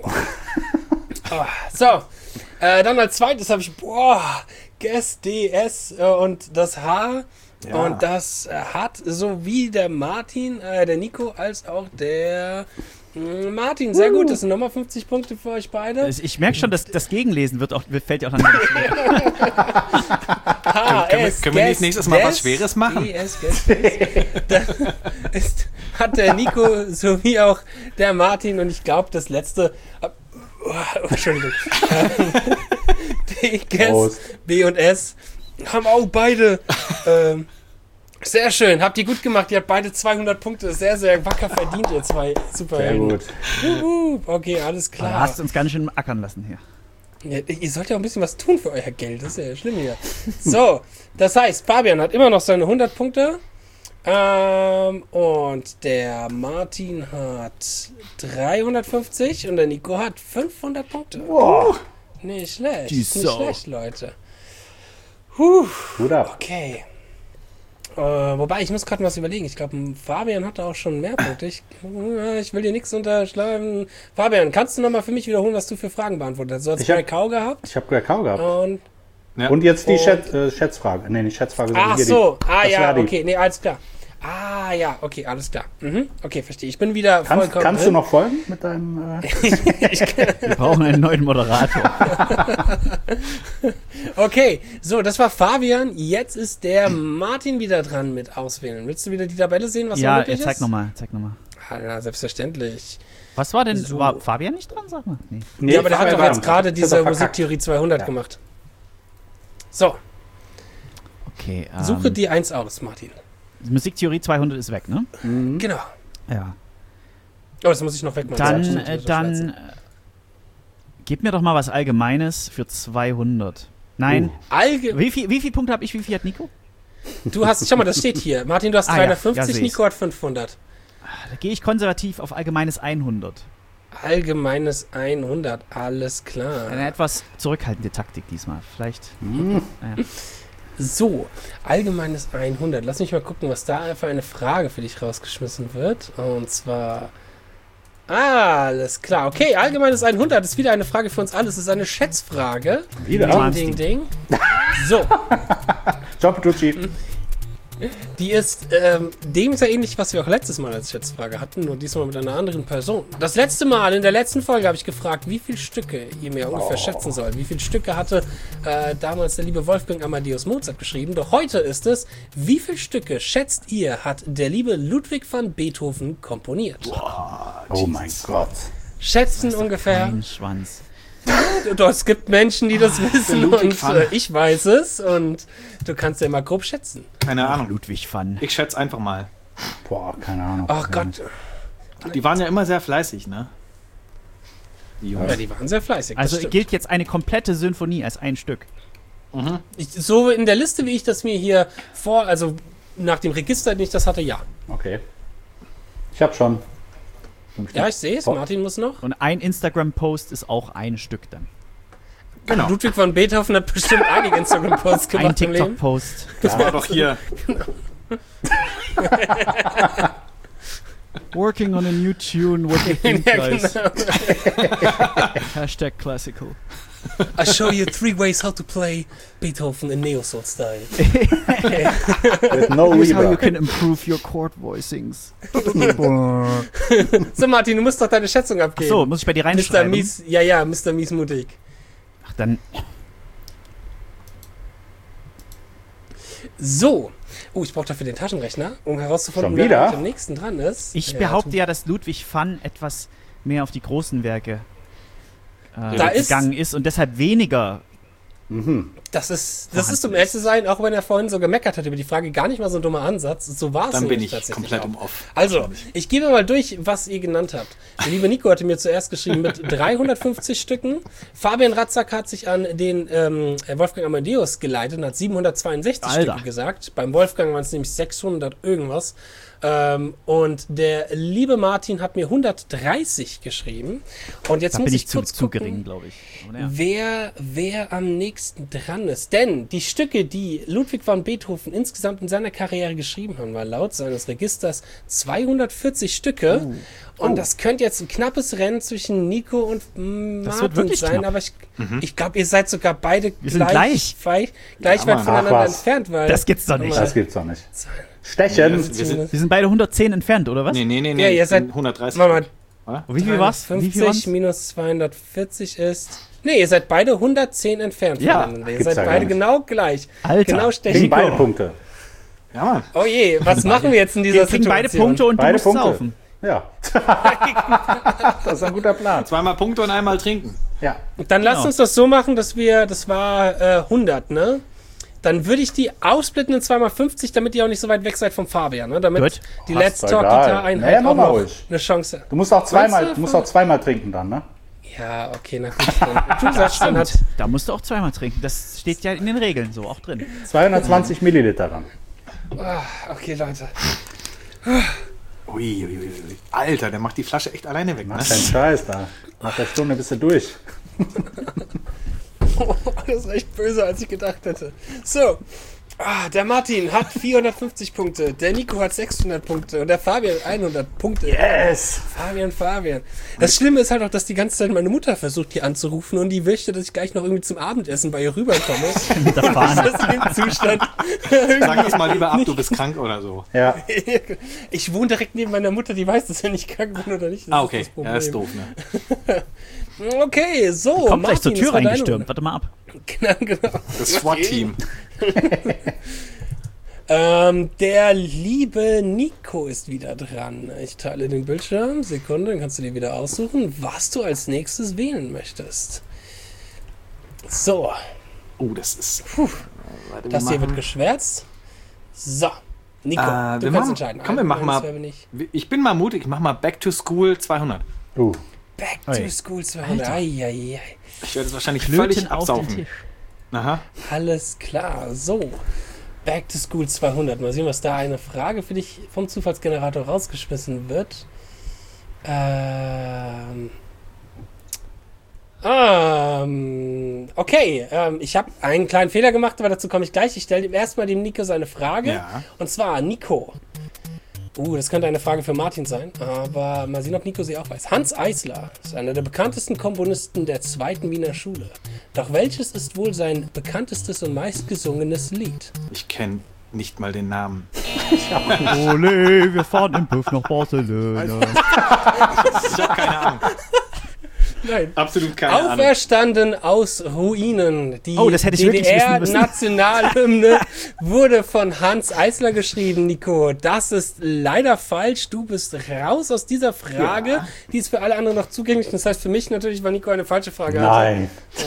So, dann als zweites habe ich, Guess DS und das H. Ja. Und das hat sowie der Martin, der Nico, als auch der Martin. Sehr gut, das sind nochmal 50 Punkte für euch beide. Ich merke schon, dass das Gegenlesen fällt ja auch langsam schwer. Können wir nicht nächstes Mal was Schweres machen? Hat der Nico sowie auch der Martin und ich glaube das letzte... Entschuldigung. D, Guess, Prost. B und S haben auch beide... sehr schön, habt ihr gut gemacht. Ihr habt beide 200 Punkte. Sehr, sehr wacker verdient, ihr zwei. Super. Sehr gut. Okay, alles Du klar. hast uns ganz schön ackern lassen hier. Ja, ihr sollt ja auch ein bisschen was tun für euer Geld. Das ist ja schlimm hier. So, das heißt, Fabian hat immer noch seine 100 Punkte. Und der Martin hat 350 und der Nico hat 500 Punkte. Wow. Nicht schlecht. Die Nicht Sau. schlecht, Leute. Gut ab. Okay. Wobei, ich muss gerade was überlegen. Ich glaube, Fabian hatte auch schon mehr Punkte. Ich will dir nichts unterschlagen. Fabian, kannst du nochmal für mich wiederholen, was du für Fragen beantwortet hast? Du hast Grey Cow gehabt. Ich habe Grey Cow gehabt. Und Ja. Und jetzt die Schätzfrage. Nee, nicht Schätzfrage, sondern ach hier so. die. Ah das ja, war die. okay. Nee, alles klar. Ah ja, okay, alles klar. Okay, verstehe. Ich bin wieder vollkommen Kannst du drin. noch folgen mit deinem... Wir brauchen einen neuen Moderator. Okay, so, das war Fabian. Jetzt ist der Martin wieder dran mit Auswählen. Willst du wieder die Tabelle sehen, was Ja, da möglich zeig ist? nochmal. Ah, ja, selbstverständlich. Was war denn, So. war Fabian nicht dran, sag mal? Nee. Nee, Ja, aber der hat Fabian doch war jetzt dran. gerade Das diese hat er verkackt. Musiktheorie 200 Ja. gemacht. So, Okay, suche die 1 aus, Martin. Musiktheorie 200 ist weg, ne? Genau. Ja. Oh, das muss ich noch wegmachen. Dann gib mir doch mal was Allgemeines für 200. Nein. Wie viel Punkte habe ich? Wie viel hat Nico? Du hast, schau mal, das steht hier. Martin, du hast Ah, ja. 350, Ja, seh's. Nico hat 500. Da gehe ich konservativ auf Allgemeines 100. Allgemeines 100, alles klar. Eine etwas zurückhaltende Taktik diesmal. Vielleicht. Ja. So, allgemeines 100. Lass mich mal gucken, was da für eine Frage für dich rausgeschmissen wird. Und zwar... Alles klar. Okay, allgemeines 100 ist wieder eine Frage für uns alle. Es ist eine Schätzfrage. Wieder? Ding, ding, ding. So, John Petrucci. die ist dem sehr ähnlich, was wir auch letztes Mal als Schätzfrage hatten, nur diesmal mit einer anderen Person. Das letzte Mal, in der letzten Folge, habe ich gefragt, wie viele Stücke ihr mir ungefähr schätzen sollt. Wie viele Stücke hatte damals der liebe Wolfgang Amadeus Mozart geschrieben? Doch heute ist es, wie viele Stücke, schätzt ihr, hat der liebe Ludwig van Beethoven komponiert? Oh mein Gott. Schätzen ungefähr. Ein Schwanz. Doch, es gibt Menschen, die das wissen Ludwig und van. ich weiß es und du kannst ja mal grob schätzen. Keine Ahnung. Ludwig van. Ich schätze einfach mal. Boah, keine Ahnung. Ach Gott, Die waren ja immer sehr fleißig, ne? Die Jungs. ja, die waren sehr fleißig. das Also stimmt. gilt jetzt eine komplette Symphonie als ein Stück. So in der Liste, wie ich das mir hier also nach dem Register, den ich das hatte, ja. Okay. Ich hab schon. Ja, ich sehe es. Oh. Martin muss noch. Und ein Instagram-Post ist auch ein Stück dann. Genau. Ludwig van Beethoven hat bestimmt einige Instagram-Posts Ein gemacht im Leben. TikTok-Post. Das war doch hier. Working on a new tune, what do you think, Ja, guys? genau. Hashtag classical. I show you 3 ways how to play Beethoven in Neo-Soul style. With no Here's how you reverb. can improve your chord voicings. So, Martin, du musst doch deine Schätzung abgeben. So, muss ich bei dir Mr. reinschreiben? Mies, ja, Mr. Miesmutig. Ach, dann So. Oh, ich brauche dafür den Taschenrechner, um herauszufinden, Schon wer wieder? eigentlich am nächsten dran ist. Ich Ja, behaupte ja, dass Ludwig van etwas mehr auf die großen Werke Da ist- gegangen ist und deshalb weniger Das ist, um ehrlich zu sein, auch wenn er vorhin so gemeckert hat über die Frage, gar nicht mal so ein dummer Ansatz. So war es Dann bin ich tatsächlich komplett auch. im Off. Also, ich gebe mal durch, was ihr genannt habt. Der liebe Nico hatte mir zuerst geschrieben mit 350 Stücken. Fabian Ratzak hat sich an den Wolfgang Amadeus geleitet und hat 762 Alter. Stücke gesagt. Beim Wolfgang waren es nämlich 600 irgendwas. Und der liebe Martin hat mir 130 geschrieben. Und jetzt Da muss bin ich ich zu kurz gucken, gering, glaube ich. Aber naja. wer am nächsten dran ist. Denn die Stücke, die Ludwig van Beethoven insgesamt in seiner Karriere geschrieben hat, war laut seines Registers 240 Stücke. Und das könnte jetzt ein knappes Rennen zwischen Nico und Das wird Martin wirklich sein. knapp. Aber ich glaube, ihr seid sogar beide Wir sind gleich weit Mann, voneinander ach was. entfernt. Weil Das gibt's doch nicht. Das gibt's doch nicht. Stechen! Wir sind beide 110 entfernt, oder was? Nee, Ja, ihr ich seid- bin 130. Mama, Oder? Und wie viel war's? Wie viel 50 waren's? minus 240 ist... Nee, ihr seid beide 110 entfernt Ja, voneinander. Ihr gibt's seid ja gar beide nicht. genau gleich. Alter. Genau Kriegen stechen. beide Punkte. Ja, Mann. Oh je, was machen wir jetzt in dieser Wir kriegen beide Situation? Punkte und du Beide musst Punkte. saufen. Ja. Das ist ein guter Plan. 2-mal Punkte und einmal trinken. Ja. Dann lasst Genau. uns das so machen, dass das war 100, ne? Dann würde ich die aufsplitten in 2x50, damit ihr auch nicht so weit weg seid vom Fabian, ne? Damit Gut. die Ach, Let's ist Talk egal. Guitar-Einheit Naja, auch mach mal noch ruhig. eine Chance. Du musst auch Meinst du, zweimal trinken dann, ne? Ja, okay, na gut. Dann, du sagst, dann hat... Da musst du auch zweimal trinken. Das steht ja in den Regeln so auch drin. 220 Milliliter dann. Okay, Leute. Ui. Alter, der macht die Flasche echt alleine weg, ne? Mach keinen Scheiß da. Nach der Stunde bist du durch. Das ist echt böse, als ich gedacht hätte. So. Der Martin hat 450 Punkte, der Nico hat 600 Punkte und der Fabian 100 Punkte. Yes! Fabian. Das Schlimme ist halt auch, dass die ganze Zeit meine Mutter versucht, hier anzurufen und die möchte, dass ich gleich noch irgendwie zum Abendessen bei ihr rüberkomme. Mit der Fahne. Das ist im Zustand. Sag das mal lieber ab, du bist krank oder so. Ja. Ich wohne direkt neben meiner Mutter, die weiß, dass ich krank bin oder nicht. Das Ah, ist okay. das Problem. Ja, ist doof, ne? Okay, so. Kommt gleich zur Martin, Tür es war deine reingestürmt. Warte mal ab. Runde. Genau. Das SWAT-Team. Der liebe Nico ist wieder dran. Ich teile den Bildschirm. Sekunde, dann kannst du dir wieder aussuchen, was du als nächstes wählen möchtest. So, Oh, das ist... Warte, das hier wird geschwärzt. So, Nico, du wir kannst machen- entscheiden. komm, wir machen mal- Wer bin ich? Ich bin mal mutig, ich mach mal Back to School 200. Back Oi. to School 200. Eieiei. Ich werde es wahrscheinlich Flöten völlig auf den absaufen. Tisch. Aha. Alles klar, so. Back to School 200. Mal sehen, was da eine Frage für dich vom Zufallsgenerator rausgeschmissen wird. Okay, ich habe einen kleinen Fehler gemacht, aber dazu komme ich gleich. Ich stelle erstmal dem Nico seine Frage. Ja. Und zwar, Nico. Das könnte eine Frage für Martin sein, aber mal sehen, ob Nico sie auch weiß. Hans Eisler ist einer der bekanntesten Komponisten der zweiten Wiener Schule. Doch welches ist wohl sein bekanntestes und meistgesungenes Lied? Ich kenne nicht mal den Namen. Ole, wir fahren im Puff nach Barcelona. Ich habe keine Ahnung. Nein. Absolut keine Ahnung. Auferstanden aus Ruinen. Die Oh, das hätte ich wirklich wissen müssen. DDR-Nationalhymne wurde von Hans Eisler geschrieben, Nico. Das ist leider falsch. Du bist raus aus dieser Frage. Ja. Die ist für alle anderen noch zugänglich. Das heißt für mich natürlich, weil Nico eine falsche Frage Nein.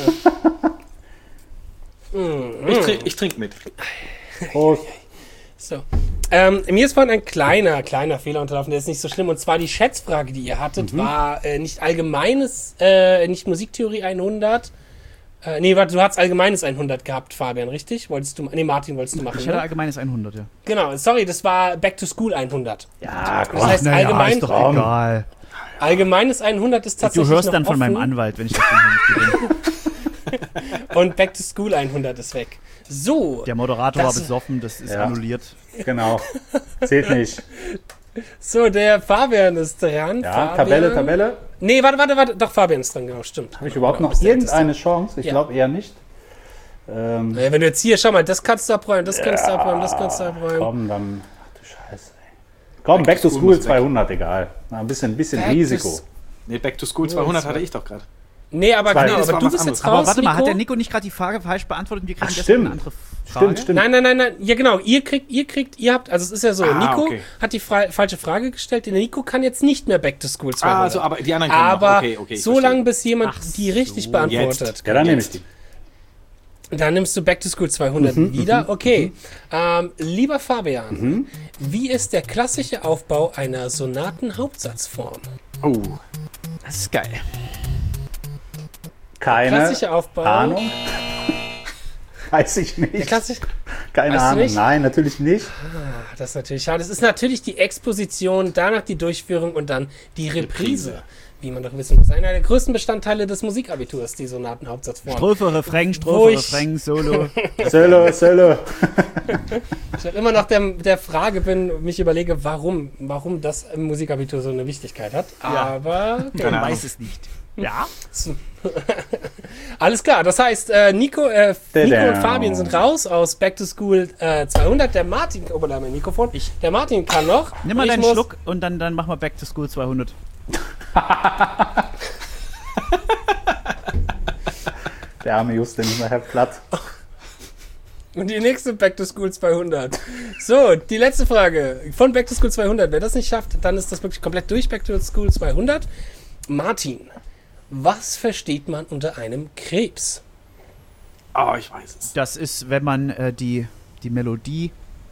Ich trink mit. Prost. So. Mir ist vorhin ein kleiner Fehler unterlaufen, der ist nicht so schlimm. Und zwar die Schätzfrage, die ihr hattet, war nicht allgemeines, nicht Musiktheorie 100. Du hast allgemeines 100 gehabt, Fabian, richtig? Martin wolltest du machen, Ich hatte ne? allgemeines 100, ja. Genau, sorry, das war Back to School 100. Ja, komm. Das heißt, allgemein, ist doch egal. allgemeines 100 ist Du tatsächlich hörst noch dann von meinem offen Anwalt, wenn ich das Ding nicht gewinne. und Back to School 100 ist weg. So, Der Moderator war Das- besoffen, das ist Ja. annulliert. Genau. Zählt nicht. so, der Fabian ist dran. Ja, Fabian. Tabelle. Nee, warte, doch, Fabian ist dran, genau, stimmt. Habe ich überhaupt Genau, noch ist der Älteste. irgendeine Chance? Ich Ja. glaube eher nicht. Wenn du jetzt hier, schau mal, das kannst du abräumen, das kannst du abräumen, das kannst du abräumen. Komm, dann. Ach du Scheiße, ey. Komm, Back to School School muss weg. 200, egal. Na, ein bisschen Back to Risiko. s- Nee, Back to School 200 hatte ich doch gerade. Nee, aber Zwei. genau, Das aber war du was bist anderes. jetzt raus, Aber warte mal, Nico. hat der Nico nicht gerade die Frage falsch beantwortet und wir kriegen Ach, deswegen stimmt. eine andere Frage? Stimmt. Nein, ja genau, ihr habt, also es ist ja so, Ah, Nico okay. hat die falsche Frage gestellt, der Nico kann jetzt nicht mehr Back to School 200. Also, aber die anderen können aber noch. Okay, ich so verstehe. lange, bis jemand die richtig beantwortet. Ja, dann nehme ich die. Dann nimmst du Back to School 200 wieder. Okay. Lieber Fabian, wie ist der klassische Aufbau einer Sonatenhauptsatzform? Oh, das ist geil. Keine Klassische Aufbau. Ahnung. Weiß ich Der nicht. klassische, Keine Weißt du Ahnung. nicht? Nein, natürlich nicht. das ist natürlich schade. Das ist natürlich die Exposition, danach die Durchführung und dann die Reprise. Wie man doch wissen muss. Einer der größten Bestandteile des Musikabiturs, die Sonatenhauptsatzform. Strophe, Refrain, Wo Strophe, ich- Refrain, Solo. Solo. Ich immer noch der Frage bin, mich überlege, warum das im Musikabitur so eine Wichtigkeit hat. Aber Man Keine Ahnung. weiß es nicht. Ja? alles klar. Das heißt, Nico und Fabian sind raus aus Back to School 200. Der Martin, oh, da haben wir ein Mikrofon. Der Martin kann noch. Nimm mal Ich deinen muss- Schluck und dann machen wir Back to School 200. Der arme Justin ist nachher platt. Und die nächste Back to School 200. So, die letzte Frage von Back to School 200. Wer das nicht schafft, dann ist das wirklich komplett durch. Back to School 200. Martin, was versteht man unter einem Krebs? Oh, ich weiß es. Das ist, wenn man die Melodie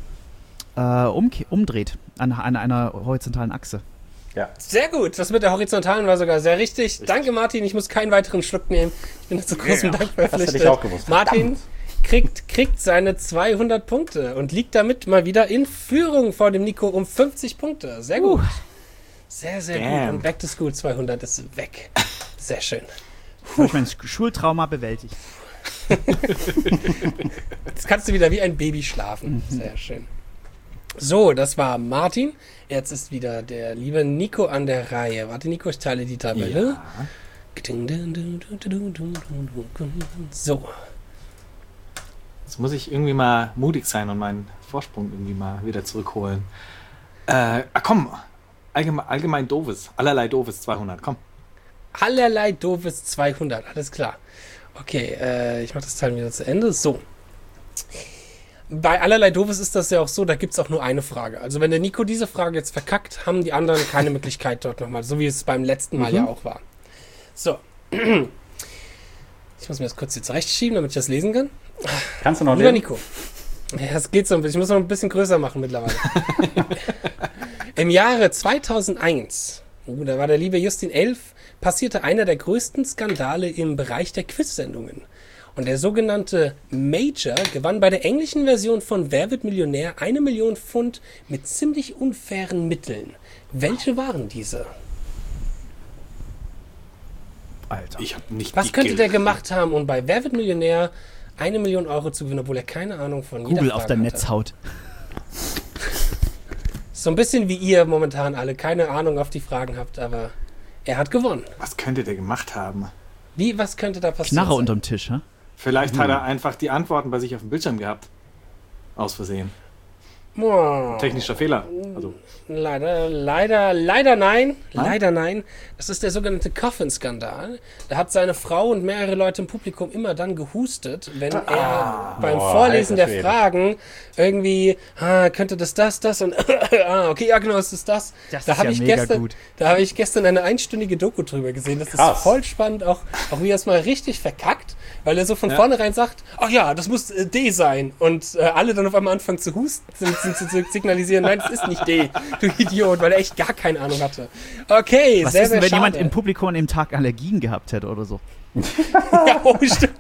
umdreht an einer horizontalen Achse. Ja. Sehr gut. Das mit der Horizontalen war sogar sehr richtig. Danke, Martin. Ich muss keinen weiteren Schluck nehmen. Ich bin zu großem Dank verpflichtet. hätte ich auch gewusst. Martin kriegt seine 200 Punkte und liegt damit mal wieder in Führung vor dem Nico um 50 Punkte. Sehr gut. Sehr, sehr gut. Damn. Und Back to School 200 ist weg. Sehr schön. Jetzt habe ich mein Schultrauma bewältigt. Jetzt kannst du wieder wie ein Baby schlafen. Sehr schön. So, das war Martin. Jetzt ist wieder der liebe Nico an der Reihe. Warte, Nico, ich teile die Tabelle. So. Jetzt muss ich irgendwie mal mutig sein und meinen Vorsprung irgendwie mal wieder zurückholen. Komm. Allgemein doofes. Allerlei doofes 200. Komm. Allerlei doofes 200. Alles klar. Okay, ich mache das Teil wieder zu Ende. So. Bei allerlei doofes ist das ja auch so, da gibt es auch nur eine Frage. Also wenn der Nico diese Frage jetzt verkackt, haben die anderen keine Möglichkeit dort nochmal. So wie es beim letzten Mal ja auch war. So. Ich muss mir das kurz hier zurechtschieben, damit ich das lesen kann. Kannst du noch Lieber lesen? Nico. Ja, es geht so ein bisschen. Ich muss noch ein bisschen größer machen mittlerweile. Im Jahre 2001, da war der liebe Justin 11, passierte einer der größten Skandale im Bereich der Quiz-Sendungen. Und der sogenannte Major gewann bei der englischen Version von Wer wird Millionär 1 Million Pfund mit ziemlich unfairen Mitteln. Welche waren diese? Alter. Ich habe nicht Was die könnte Gil- der gemacht haben, um bei Wer wird Millionär 1 Million Euro zu gewinnen, obwohl er keine Ahnung von jeder Google Frage auf dein hatte? Netz haut. So ein bisschen wie ihr momentan alle keine Ahnung auf die Fragen habt, aber er hat gewonnen. Was könnte der gemacht haben? Was könnte da passieren? Knarre unterm Tisch, hä? Vielleicht hat er einfach die Antworten bei sich auf dem Bildschirm gehabt. Aus Versehen. Boah. Technischer Fehler. Also, Leider nein. Leider nein. Das ist der sogenannte Coffin-Skandal. Da hat seine Frau und mehrere Leute im Publikum immer dann gehustet, wenn er beim Vorlesen der alter Schwede. Fragen irgendwie, könnte das und okay, ja genau, es ist das. Das Da ist habe ja ich mega gestern, gut. da habe ich gestern eine einstündige Doku drüber gesehen. Das ist Krass. voll spannend, auch wie er es mal richtig verkackt, weil er so von vornherein sagt, ach ja, das muss D sein. Und alle dann auf einmal anfangen zu husten, zu signalisieren, nein, das ist nicht D, du Idiot, weil er echt gar keine Ahnung hatte. Okay, Was sehr, ist denn, sehr wenn schade. jemand im Publikum an dem Tag Allergien gehabt hätte oder so? Ja, oh, stimmt.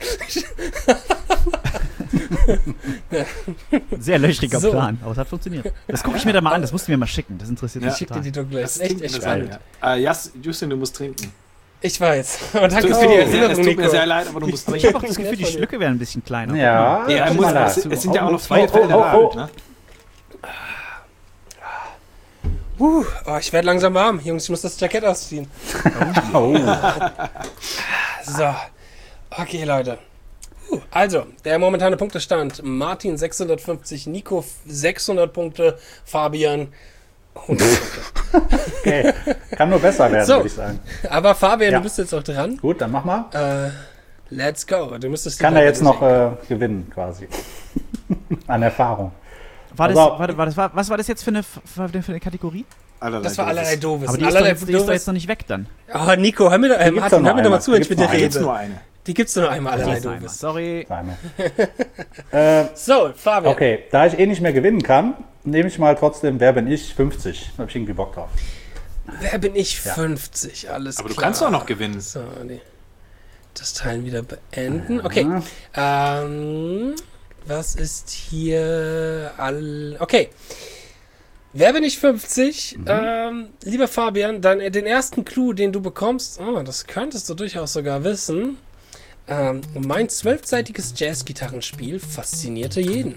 Sehr löchriger So. Plan, aber es hat funktioniert. Das gucke ich mir da mal an, das musst du mir mal schicken. Das interessiert mich Ich schick dir total. die Doku gleich. das Das ist echt, klingt echt interessant. spannend. Justin, du musst trinken. Ich weiß. Aber danke Es für die tut Erinnerung, mir Nico. sehr leid, aber du musst Aber ich trinken. habe auch das Gefühl, die Schlücke wären ein bisschen kleiner. Ja, Ja, guck muss, mal da. es sind ja auch noch freie Oh, Felder oh, oh. da. Ne? Oh, ich werde langsam warm. Jungs, ich muss das Jackett ausziehen. Oh. So. Okay, Leute. Also, der momentane Punktestand. Martin 650, Nico 600 Punkte, Fabian 100 Punkte. Okay. Kann nur besser werden, So. würde ich sagen. Aber Fabian, Ja. du bist jetzt auch dran. Gut, dann mach mal. Let's go. Du müsstest die Kann er Tabelle jetzt noch sehen. gewinnen, quasi. An Erfahrung. Was war das jetzt für eine Kategorie? Das war allerlei doofes. Aber die allerlei ist doch jetzt noch nicht weg dann. Oh, Nico, Martin, hör mir doch mal zu, wenn ich mit dir Da gibt's Jetzt rede. nur eine. Die gibt's nur einmal, allerlei Einmal. Doofes. Sorry. Einmal. So, Fabian. Okay, da ich nicht mehr gewinnen kann, nehme ich mal trotzdem Wer bin ich 50. Da habe ich irgendwie Bock drauf. Wer bin ich? 50, alles Aber klar. du kannst doch noch gewinnen. So, das Teilen wieder beenden. Okay. Was ist hier okay. Wer bin ich 50? Lieber Fabian, dann den ersten Clou, den du bekommst, das könntest du durchaus sogar wissen. Mein 12-seitiges Jazzgitarrenspiel faszinierte jeden.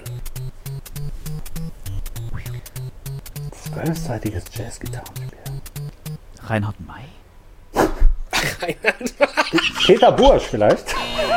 12-seitiges Jazzgitarrenspiel. Reinhard May. Peter Bursch vielleicht?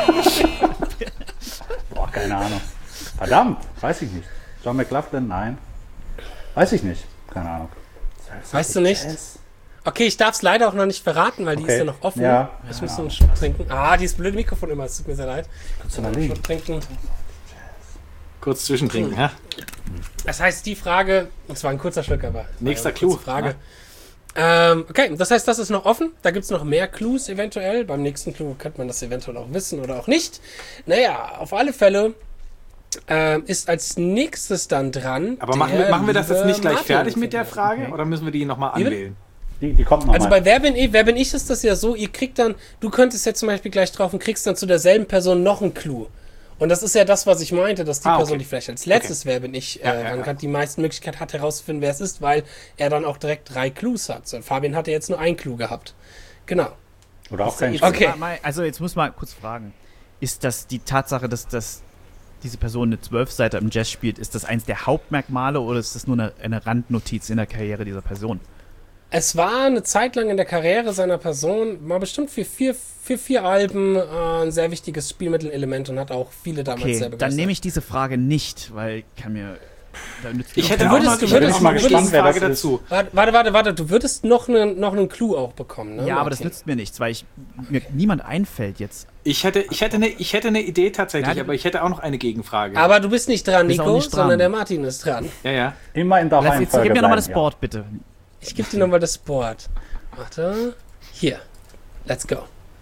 Boah, keine Ahnung. Verdammt, weiß ich nicht. John McLaughlin, nein. Weiß ich nicht. Keine Ahnung. Weißt du nicht? Jazz. Okay, ich darf es leider auch noch nicht verraten, weil die ist ja noch offen. Ja. Ich muss noch einen Schluck trinken. Dieses blöde Mikrofon immer, es tut mir sehr leid. Kurz Einen überlegen. Schluck trinken. Kurz zwischentrinken, ja? Das heißt, die Frage, und zwar ein kurzer Schluck, aber Nächster eine kurze Clou. Frage. Okay, das heißt, das ist noch offen. Da gibt es noch mehr Clues eventuell. Beim nächsten Clou könnte man das eventuell auch wissen oder auch nicht. Naja, auf alle Fälle ist als nächstes dann dran. Aber machen wir das jetzt nicht gleich Martin. fertig mit der Frage oder müssen wir die nochmal anwählen? Die kommt noch Also mal. bei Wer bin ich ist das ja so, ihr kriegt dann, du könntest jetzt zum Beispiel gleich drauf und kriegst dann zu derselben Person noch einen Clou. Und das ist ja das, was ich meinte, dass die Person, okay. die vielleicht als letztes Wer bin ich, dann hat die meisten Möglichkeit hat herauszufinden, wer es ist, weil er dann auch direkt 3 Clues hat. So, Fabian hatte jetzt nur einen Clou gehabt. Genau. Oder auch kein Okay. Also jetzt muss man kurz fragen. Ist das die Tatsache, dass diese Person eine 12-Seiter im Jazz spielt, ist das eins der Hauptmerkmale oder ist das nur eine Randnotiz in der Karriere dieser Person? Es war eine Zeit lang in der Karriere seiner Person, mal bestimmt für vier Alben ein sehr wichtiges Spielmittelelement und hat auch viele damals sehr Okay, begeistert. dann nehme ich diese Frage nicht, weil kann mir... Da nützt Ich mir hätte auch auch keine noch Ahnung. würdest- ich mal hätte gespannt, eine wer das Frage ist. dazu. Warte, du würdest noch einen Clou auch bekommen, ne? Ja, aber das Martin? nützt mir nichts, weil mir niemand einfällt jetzt. Ich hätte eine Idee tatsächlich, Ja, aber ich hätte auch noch eine Gegenfrage. Aber du bist nicht dran, Bist auch Nico, nicht dran. sondern der Martin ist dran. Ja. Immer in der Jetzt Reihenfolge gib mir nochmal das bleiben, Board, bitte. Ich gebe dir nochmal das Board. Warte. Hier. Let's go.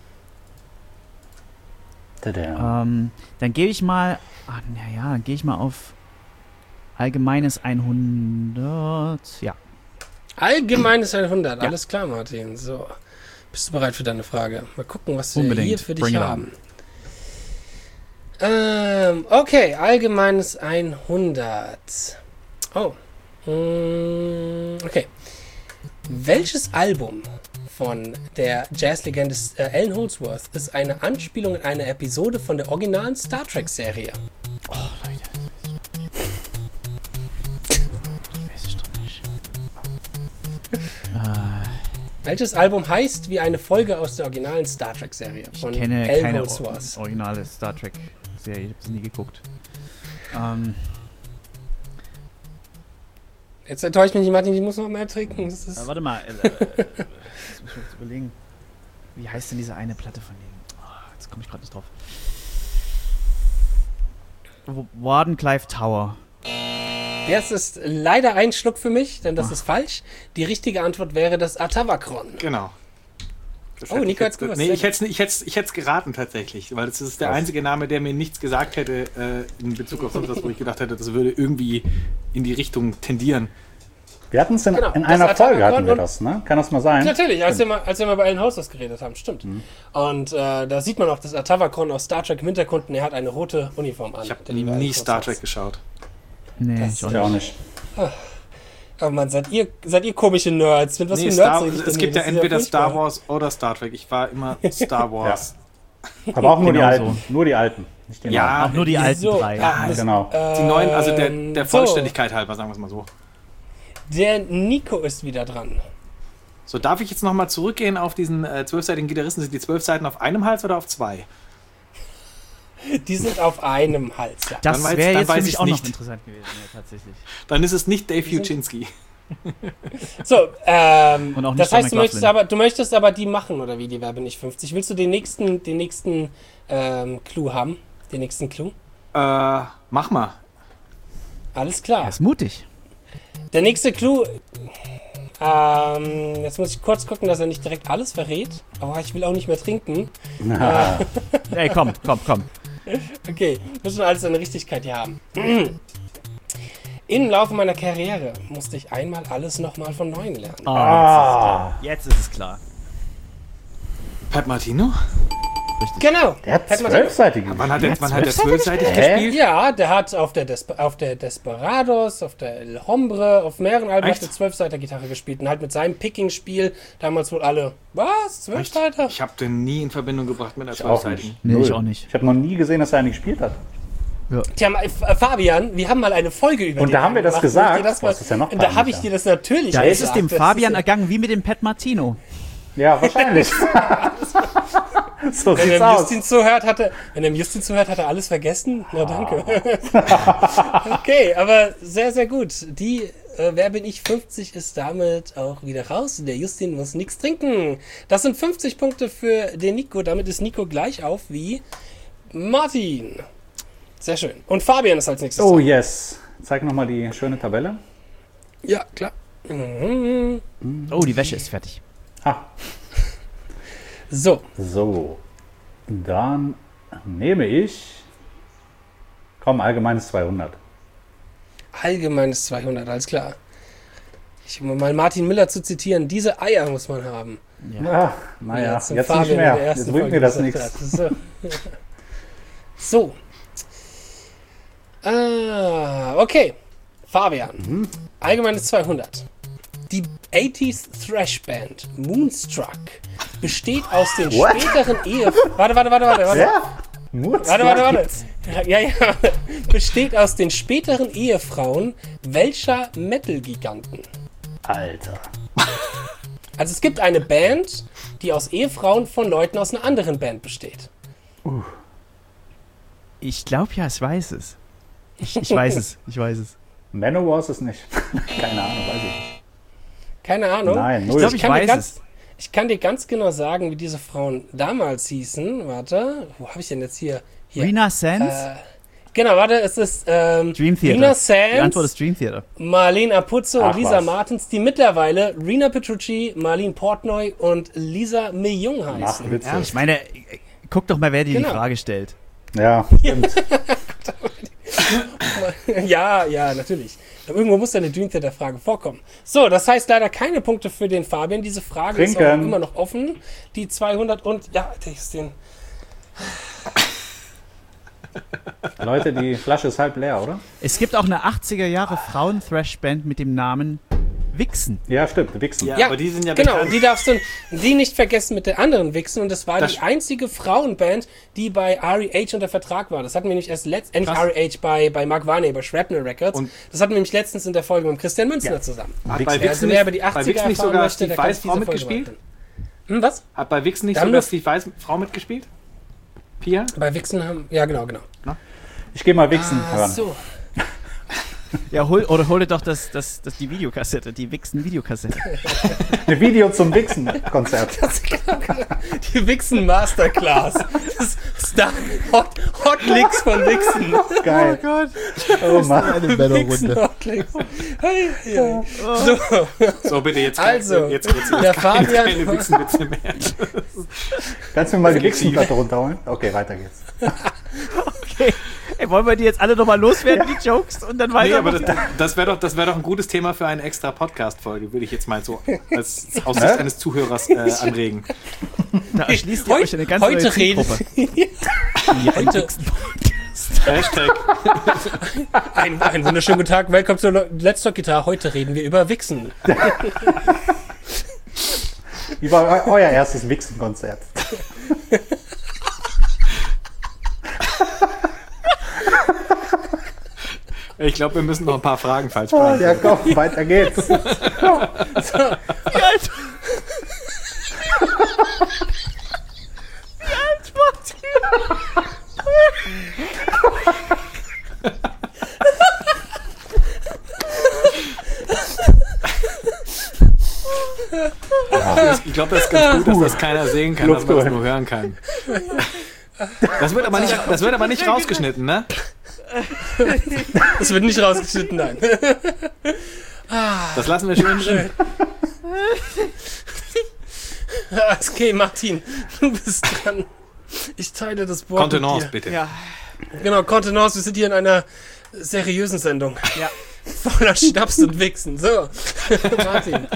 Ja. Dann gehe ich mal... dann gehe ich mal auf allgemeines 100... Ja. Allgemeines 100. Ja. Alles klar, Martin. So. Bist du bereit für deine Frage? Mal gucken, was wir Unbedingt. hier für dich Bring it haben. Okay, allgemeines 100. Oh. Okay. Welches Album von der Jazzlegende Alan Holdsworth ist eine Anspielung in eine Episode von der originalen Star Trek-Serie? Weiß ich doch nicht. Welches Album heißt wie eine Folge aus der originalen Star Trek-Serie von Ich kenne Alan keine Holdsworth? originale Star Trek-Serie, ich habe sie nie geguckt. Jetzt enttäuscht mich nicht, Martin, ich muss noch mehr trinken. Das ist Warte mal, jetzt muss ich jetzt überlegen. Wie heißt denn diese eine Platte von denen? Jetzt komme ich gerade nicht drauf. Wardenclyffe Tower. Das ist leider ein Schluck für mich, denn das ist falsch. Die richtige Antwort wäre das Atavakron. Genau. Das Oh, hätte Nico ich hat's gewusst. Nee, ich hätte es geraten tatsächlich, weil das ist der einzige Name, der mir nichts gesagt hätte in Bezug auf sonst was, wo ich gedacht hätte, das würde irgendwie in die Richtung tendieren. Wir hatten es in Genau, einer das Folge, Attack hatten wir und- das, ne? Kann das mal sein? Natürlich, als wir mal bei Alan Holdsworth geredet haben, stimmt. Und da sieht man auch das Atavakron aus Star Trek im Hintergrund und er hat eine rote Uniform an. Ich habe der liebe Alan nie Star Holdsworth. Trek geschaut. Nee, Das ich Ich auch nicht. Oh Mann, seid ihr komische Nerds? Mit was Nee, für Nerds rede ich es denn gibt hier? ja Das ist entweder Star furchtbar. Wars oder Star Trek. Ich war immer Star Wars. Aber auch nur die Genau alten. so. Nur die alten. Nicht die Ja, auch nur die alten so, drei. neuen. Genau. Die neuen, also der so. Vollständigkeit halber, sagen wir es mal so. Der Nico ist wieder dran. So, darf ich jetzt nochmal zurückgehen auf diesen 12-seitigen Gitarristen? Sind die 12 Seiten auf einem Hals oder auf 2? Die sind auf einem Hals. Ja. Das Dann wäre weiß jetzt für ich's mich auch noch nicht. interessant gewesen, ja, tatsächlich. Dann ist es nicht Dave sind- Huczynski. So, Und auch nicht das heißt, John du möchtest aber die machen, oder wie, die Wer bin ich 50? Willst du den nächsten Clou haben? Den nächsten Clou? Mach mal. Alles Er klar. ist mutig. Der nächste Clou, Jetzt muss ich kurz gucken, dass er nicht direkt alles verrät. Aber ich will auch nicht mehr trinken. Ey, komm. Okay, müssen wir alles seine Richtigkeit hier haben. Im Laufe meiner Karriere musste ich einmal alles nochmal von Neuem lernen. Jetzt ist es klar. Pat Martino? Genau. Der hat Hätte man sagen- 12-seitige. Wann hat der 12-seitig Hä? gespielt? Ja, der hat auf der Desperados, auf der El Hombre, auf mehreren Alben Echt? hat er 12-Seiter-Gitarre gespielt und halt mit seinem Picking-Spiel damals wohl alle, was, 12-Seiter? Ich habe den nie in Verbindung gebracht mit einer Ich auch 12-seitigen. nicht. Nee, Null. ich auch nicht. Ich habe noch nie gesehen, dass er eine gespielt hat. Tja, Fabian, wir haben mal eine Folge über Und den da haben wir das gemacht, wo ich gesagt. dir das Boah, das ist ja noch und da habe ich peinlicher. dir das natürlich Da ist es dem Das Fabian ist- ergangen wie mit dem Pat Martino. Ja, wahrscheinlich. So Wenn sieht's der aus. Justin zuhört, hat er alles vergessen? Na, danke. Okay, aber sehr, sehr gut. Die Wer bin ich 50 ist damit auch wieder raus. Der Justin muss nichts trinken. Das sind 50 Punkte für den Nico. Damit ist Nico gleich auf wie Martin. Sehr schön. Und Fabian ist als nächstes. Oh yes. Zeig nochmal die schöne Tabelle. Ja, klar. Mhm. Oh, die Wäsche ist fertig. So, So. Dann nehme ich. Komm, allgemeines 200. allgemeines 200, alles klar. Um mal Martin Miller zu zitieren, diese Eier muss man haben. Ja, naja, zum jetzt Fabian nicht in der mehr. ersten Jetzt bringt Folge mir das gesagt nichts. hat. So. Okay. Fabian. Allgemeines 200. Die 80s Thrash Band Moonstruck besteht aus den What? späteren Warte. Ja? Mut? Warte. Ja. Besteht aus den späteren Ehefrauen welcher Metal-Giganten? Alter. Also es gibt eine Band, die aus Ehefrauen von Leuten aus einer anderen Band besteht. Ich glaube ja, ich weiß es. Ich weiß es. Manowar ist es nicht. Keine Ahnung, weiß ich nicht. Keine Ahnung. Nein, Ich null. glaube, ich kann dir weiß ganz- es. Ich kann dir ganz genau sagen, wie diese Frauen damals hießen. Warte, wo habe ich denn jetzt hier? Rena Sands? Genau, warte, es ist Dream Theater. Rena Die Antwort Sands, ist Dream Theater. Marlene Apuzzo und Ach, Lisa was. Martens, die mittlerweile Rena Petrucci, Marlene Portnoy und Lisa Millung Mach heißen. Witze. Ich meine, guck doch mal, wer dir Genau. die Frage stellt. Ja, stimmt. Ja, natürlich. Aber irgendwo muss ja eine Dream Theater Frage vorkommen. So, das heißt leider keine Punkte für den Fabian. Diese Frage ist auch Trinken. immer noch offen. Die 200 und, ja, der ist den. Leute, die Flasche ist halb leer, oder? Es gibt auch eine 80er Jahre Frauen-Thrash-Band mit dem Namen Vixen. Ja, stimmt. Wichsen. Ja, aber die sind ja genau. bekannt. Und die darfst du die nicht vergessen mit der anderen Wichsen. Und das war Das- die einzige Frauenband, die bei REH unter Vertrag war. Das hatten wir nämlich erst nicht Krass. REH bei Mark Varney, bei Shrapnel Records. Und- das hatten wir nämlich letztens in der Folge mit Christian Münzner zusammen. Hat Wichsen. bei Also Wixen wer über die nicht, 80er bei Wixen nicht erfahren sogar möchte, Steve der kann Weiß sich Frau diese Folge mitgespielt? warten. Was? Hat bei Wixen nicht Da haben sogar wir- Steve Weiß Frau mitgespielt? Pia? Bei Wichsen haben. Ja, genau. Ich gehe mal Wichsen Ah, hören. so. Ja, hol dir doch die Videokassette, die Vixen-Videokassette. Ein Video zum Wichsen-Konzert. Die Wichsen Masterclass. Das Star Hot Licks von Wichsen. Geil. Gott. Oh Mann. Eine Wichsen Hot Licks. Hey. So, So, bitte jetzt Also, jetzt kurz der Fabian. keine Wixenwitze mehr. Kannst du mir mal die Wichsenplatte runterholen? Okay, weiter geht's. Okay. Ey, wollen wir die jetzt alle nochmal loswerden, die Jokes? Und dann Nee, weiter? aber das wäre doch ein gutes Thema für eine extra Podcast-Folge, würde ich jetzt mal so aus Sicht eines Zuhörers anregen. da erschließt ihr euch eine ganz neue Heute reden. Zielgruppe. Heute. Hashtag. Einen wunderschönen guten Tag. Willkommen zur Let's Talk Guitar. Heute reden wir über Wichsen. Wie war euer erstes Wichsen-Konzert? Ich glaube, wir müssen noch ein paar Fragen falsch beantworten. Ja, komm, weiter geht's. Ich glaube, das ist ganz gut, dass das keiner sehen kann, dass man das Luft nur hören kann. Das wird aber nicht rausgeschnitten, ne? Das wird nicht rausgeschnitten, nein. Das lassen wir schön drin. Okay, Martin, du bist dran. Ich teile das Wort Kontenance, mit bitte. Ja. dir. Genau, Kontenance, wir sind hier in einer seriösen Sendung. Ja. Voller Schnaps und Wichsen. So, Martin.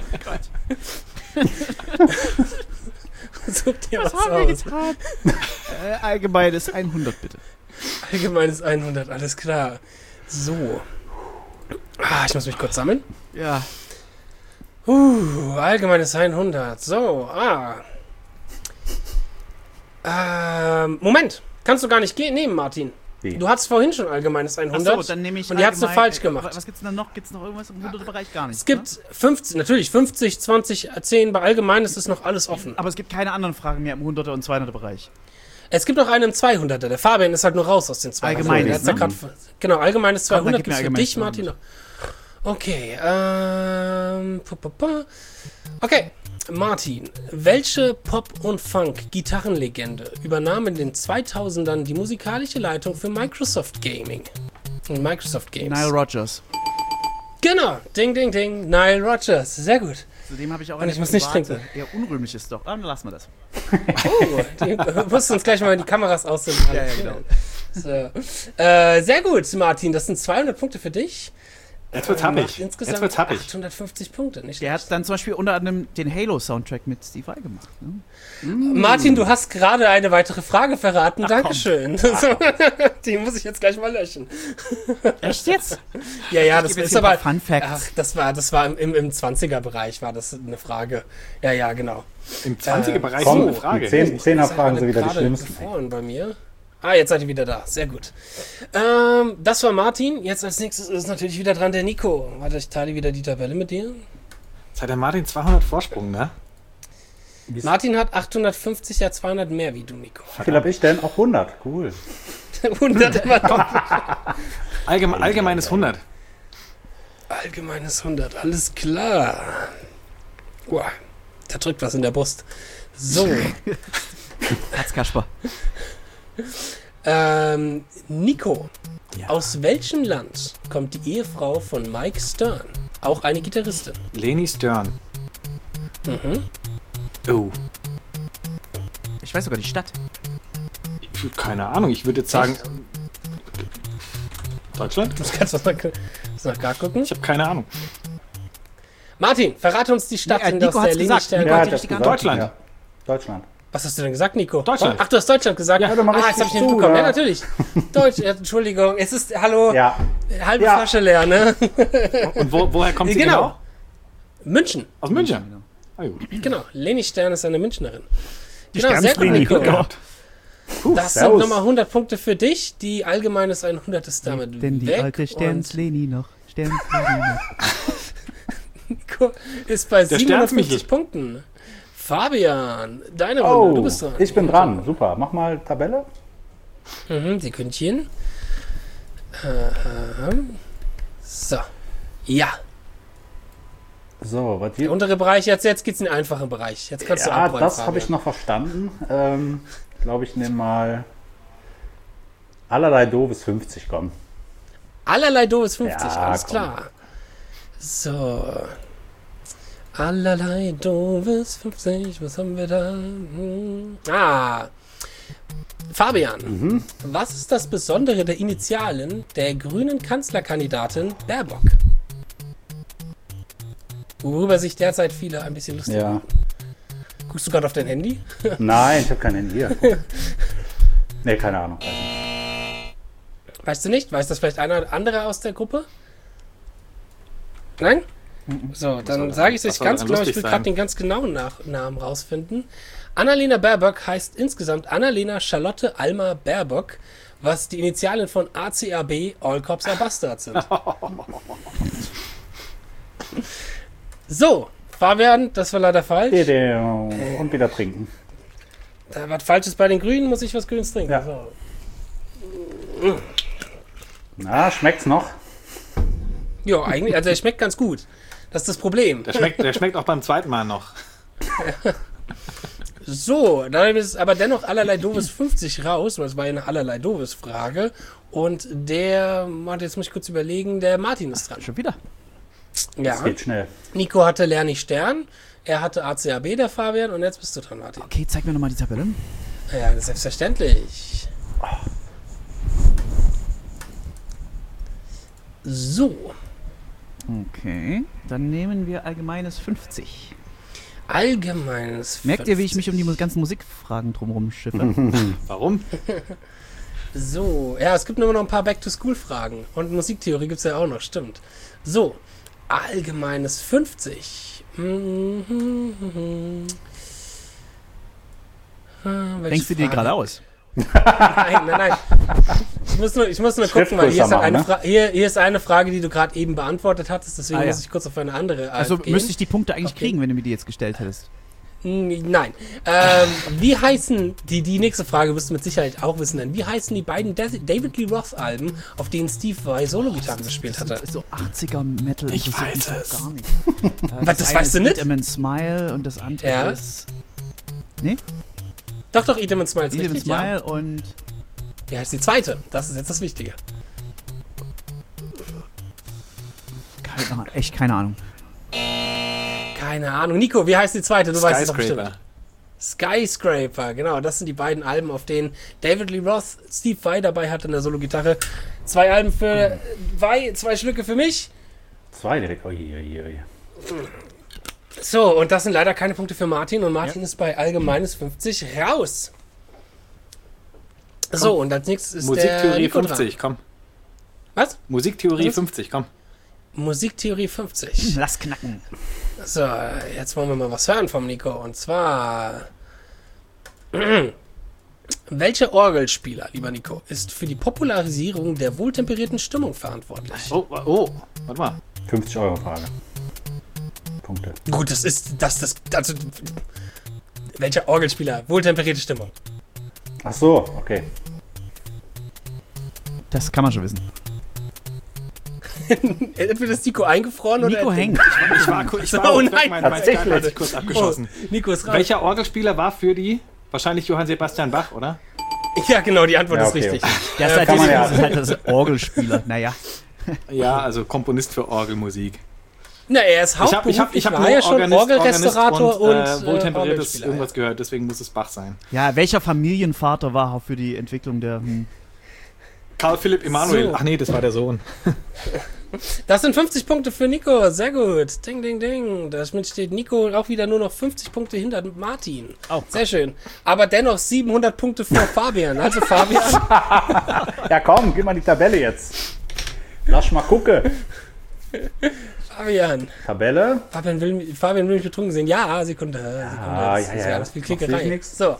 Such dir was aus. Allgemeines 100, bitte. Allgemeines 100, alles klar. So. Ich muss mich kurz sammeln. Ja. Allgemeines 100. So, Moment. Kannst du gar nicht nehmen, Martin. Wie? Du hattest vorhin schon allgemeines 100. Achso, dann nehme ich und die hast du allgemein- falsch gemacht. Was gibt's denn noch? Gibt's noch irgendwas im 100er-Bereich? Gar nicht. Es gibt 50, natürlich 50, 20, 10. Bei allgemeines ist noch alles offen. Aber es gibt keine anderen Fragen mehr im 100er- und 200er-Bereich. Es gibt noch einen im 200er. Der Fabian ist halt nur raus aus den 200er. Allgemeines, Der hat's ja ne? grad- Genau, allgemeines Komm, dann 200 gib mir gibt's für allgemeines dich, Martin. 200. Okay, Okay, Martin, welche Pop- und Funk-Gitarrenlegende übernahm in den 2000ern die musikalische Leitung für Microsoft Gaming? Und Microsoft Games. Nile Rodgers. Genau, ding, ding, ding, Nile Rodgers, sehr gut. Zudem habe ich auch Und eine ich muss nicht private, trinken. eher unrühmliche Story. Dann lassen wir das. Oh, die musst du uns gleich mal die Kameras aus sind. Ja, genau. So. Sehr gut, Martin, das sind 200 Punkte für dich. Jetzt wird's Macht happig. Insgesamt Jetzt wird's happig. 850 Punkte, nicht Der schlecht. hat dann zum Beispiel unter anderem den Halo-Soundtrack mit Steve Vai gemacht. Ne? Martin, du hast gerade eine weitere Frage verraten. Dankeschön. Die muss ich jetzt gleich mal löschen. Echt jetzt? Ja, das gebe jetzt ist hier ein aber. paar Fun Facts. Das war im 20er-Bereich, war das eine Frage. Ja, genau. Im 20er-Bereich komm, so eine Frage. die 10er Fragen Seid sind wieder die gerade schlimmsten. gefroren bei mir. Jetzt seid ihr wieder da. Sehr gut. Das war Martin. Jetzt als nächstes ist natürlich wieder dran der Nico. Warte, ich teile wieder die Tabelle mit dir. Jetzt hat der Martin 200 Vorsprung, ne? Martin hat 850, ja 200 mehr wie du, Nico. Wie viel habe ich denn? Auch 100. Cool. 100 war Allgemeines 100. Allgemeines 100, alles klar. Uah, da drückt was in der Brust. So, Hat's Kasper. Nico, Ja. aus welchem Land kommt die Ehefrau von Mike Stern? Auch eine Gitarristin. Leni Stern. Mhm. Oh. Ich weiß sogar die Stadt. Keine Ahnung, ich würde jetzt sagen. Deutschland? Du kannst was nach gar gucken. Ich habe keine Ahnung. Martin, verrate uns die Stadt, in der Nico aus der hat's Leni gesagt. Stern Nico kommt. hat die das richtige gesagt. Deutschland. Ja. Deutschland. Was hast du denn gesagt, Nico? Deutschland. Ach, du hast Deutschland gesagt? Ja, du machst jetzt habe ich richtig nicht zu, bekommen. Ja, ja. natürlich. Deutsch, Entschuldigung. Es ist, hallo, Ja. halbe Ja. Flasche leer, ne? Und woher kommt sie genau? München. Aus München. Ah, gut. Genau. Leni Stern ist eine Münchnerin. Die Genau, sehr gut, Sternsleni. Nico. Ja. Das sind Servus. nochmal 100 Punkte für dich. Die allgemeines 100 ist damit Denn die weg. alte und Sternsleni noch. Sternsleni noch. Nico ist bei Der 750 Sternmichel. Punkten. Fabian, deine Runde, du Oh, bist dran. ich bin dran. Super. Mach mal Tabelle. Sekündchen. So. Ja, So, was der hier. untere Bereich, jetzt geht's in den einfachen Bereich. Jetzt kannst du Ja, abräumen, das habe Fabian. ich noch verstanden. Ich glaube, ich nehme mal allerlei doofes 50 kommen. Allerlei doofes 50, Ja, alles komm. klar. So. Allerlei doofes 50, was haben wir da? Fabian, was ist das Besondere der Initialen der grünen Kanzlerkandidatin Baerbock? Worüber sich derzeit viele ein bisschen lustig Ja. machen. Guckst du gerade auf dein Handy? Nein, ich habe kein Handy hier. Nee, keine Ahnung. Weißt du nicht? Weiß das vielleicht einer oder andere aus der Gruppe? Nein? So, dann sage ich es was euch soll ganz daran genau. Ich lustig will sein? gerade den ganz genauen Namen rausfinden. Annalena Baerbock heißt insgesamt Annalena Charlotte Alma Baerbock, was die Initialen von ACAB, All Cops Are Bastards sind. So, Fabian, das war leider falsch. Und wieder trinken. Da was Falsches bei den Grünen, muss ich was Grünes trinken. Ja. So. Na, schmeckt's noch? Ja, eigentlich, also er schmeckt ganz gut. Das ist das Problem. Der schmeckt auch beim zweiten Mal noch. So, dann ist aber dennoch allerlei doofes 50 raus, weil es war ja eine allerlei doofes Frage. Und der, warte, jetzt muss ich kurz überlegen, der Martin ist dran. Schon wieder. Ja. Das geht schnell. Nico hatte Lerni Stern, er hatte ACAB, der Fabian, und jetzt bist du dran, Martin. Okay, zeig mir nochmal die Tabelle. Ja, das ist selbstverständlich. So, Okay, dann nehmen wir allgemeines 50. allgemeines. Merkt ihr, wie ich mich um die ganzen Musikfragen drumherum schiffe? Warum? So, ja, es gibt nur noch ein paar Back-to-School-Fragen. Und Musiktheorie gibt es ja auch noch, stimmt. So, allgemeines 50. Denkst du dir gerade aus? Nein. Ich muss nur gucken, weil hier ist, halt machen, hier ist eine Frage, die du gerade eben beantwortet hattest, deswegen Ah, ja. muss ich kurz auf eine andere Also gehen. müsste ich die Punkte eigentlich Okay. kriegen, wenn du mir die jetzt gestellt hättest. Nein. Wie heißen, die nächste Frage wirst du mit Sicherheit auch wissen, denn wie heißen die beiden David Lee Roth Alben, auf denen Steve Vai Solo-Gitarre gespielt hatte? So 80er Metal. Ich interessiert weiß mich es. Gar nicht. Was, das eine weißt du ist nicht? Eat 'em and Smile und das andere Ja. ist... Nee? Doch, Eat 'em and Smile ist Eat 'em and richtig, ja. Smile und... Wie heißt die zweite? Das ist jetzt das Wichtige. Keine Ahnung. Keine Ahnung. Nico, wie heißt die zweite? Du weißt es doch bestimmt. Skyscraper. Skyscraper, genau. Das sind die beiden Alben, auf denen David Lee Roth Steve Vai dabei hat in der Solo-Gitarre. 2 Alben für Vai, 2 Stücke für mich. 2 direkt. Ui. So, und das sind leider keine Punkte für Martin. Und Martin ist bei allgemeines 50 raus. So, und als nächstes ist der Musiktheorie Nico 50, komm. Was? Musiktheorie Was? 50, komm. Musiktheorie 50. Lass knacken. So, jetzt wollen wir mal was hören vom Nico. Und zwar... Welcher Orgelspieler, lieber Nico, ist für die Popularisierung der wohltemperierten Stimmung verantwortlich? Oh, warte mal. 50 Euro Frage. Punkte. Gut, das ist... Also, welcher Orgelspieler? Wohltemperierte Stimmung. Ach so, okay. Das kann man schon wissen. Entweder ist Nico eingefroren oder... Nico hängt. Ich war kurz Oh nein, mein tatsächlich. Skype hat sich kurz abgeschossen. Nico ist raus. Welcher Orgelspieler war für die? Wahrscheinlich Johann Sebastian Bach, oder? Ja, genau, die Antwort Ja, ist okay, richtig. okay. Der ist halt, kann man ja. das ist halt das Orgelspieler. Naja. Ja, also Komponist für Orgelmusik. Na, er ist Ich hab hauptberuflich, nur war ja schon Organist Orgelrestaurator und wohltemperiertes Orgelspieler, irgendwas gehört, deswegen muss es Bach sein. Ja, welcher Familienvater war auch für die Entwicklung der... Karl Philipp Emanuel. So. Ach nee, das war der Sohn. Das sind 50 Punkte für Nico, sehr gut. Ding, ding, ding. Damit steht Nico auch wieder nur noch 50 Punkte hinter Martin. Oh. Sehr schön. Aber dennoch 700 Punkte vor Fabian. Also Fabian, Ja komm, gib mal die Tabelle jetzt. Lass mal gucken. Fabian Tabelle. will mich betrunken sehen. Ja, Sekunde. Das ist ja. alles viel Noch sehe ich Klickerei. nix. So.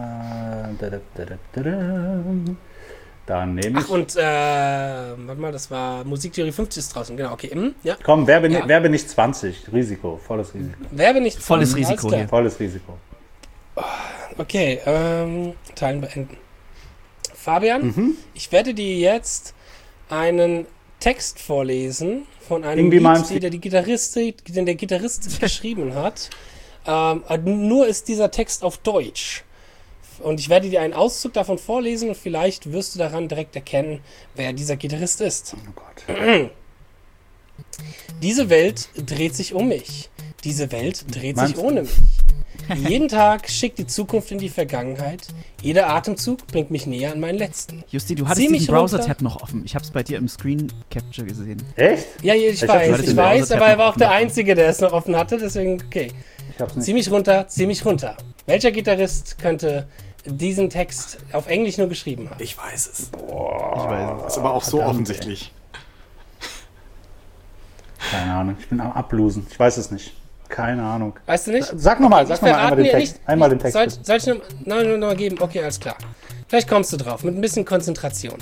Dann nehme ich. Ach, und, warte mal, das war Musiktheorie 50 ist draußen. Genau, okay. Ja. Komm, Werbe Ja. nicht 20. Risiko, volles Risiko. Werbe nicht. Volles alles Risiko klar. hier. Volles Risiko. Okay, Teilen beenden. Fabian, ich werde dir jetzt einen Text vorlesen von einem Irgendwie Lied, den der Gitarrist geschrieben hat. Nur ist dieser Text auf Deutsch. Und ich werde dir einen Auszug davon vorlesen und vielleicht wirst du daran direkt erkennen, wer dieser Gitarrist ist. Oh Gott. Diese Welt dreht sich um mich. Diese Welt dreht Meinst sich du? ohne mich. Jeden Tag schickt die Zukunft in die Vergangenheit. Jeder Atemzug bringt mich näher an meinen letzten. Justi, du hattest Zieh mich diesen Browser-Tab runter. noch offen. Ich hab's bei dir im Screen Capture gesehen. Echt? Ja, ich Ich hab weiß, das ich in der weiß, Browser-Tab aber er war noch auch der offen. Einzige, der es noch offen hatte, deswegen, okay. Ich hab's nicht. Zieh mich runter. Welcher Gitarrist könnte diesen Text auf Englisch nur geschrieben haben? Ich weiß es. Ich weiß. Ist aber auch so Verdammt, offensichtlich. Keine Ahnung. Ich bin am Ablosen. Ich weiß es nicht. Keine Ahnung. Weißt du nicht? Sag nochmal Ich einmal verrate den dir Text. nicht- Einmal den Text. bitte. Soll ich noch mal geben? Okay, alles klar. Vielleicht kommst du drauf, mit ein bisschen Konzentration.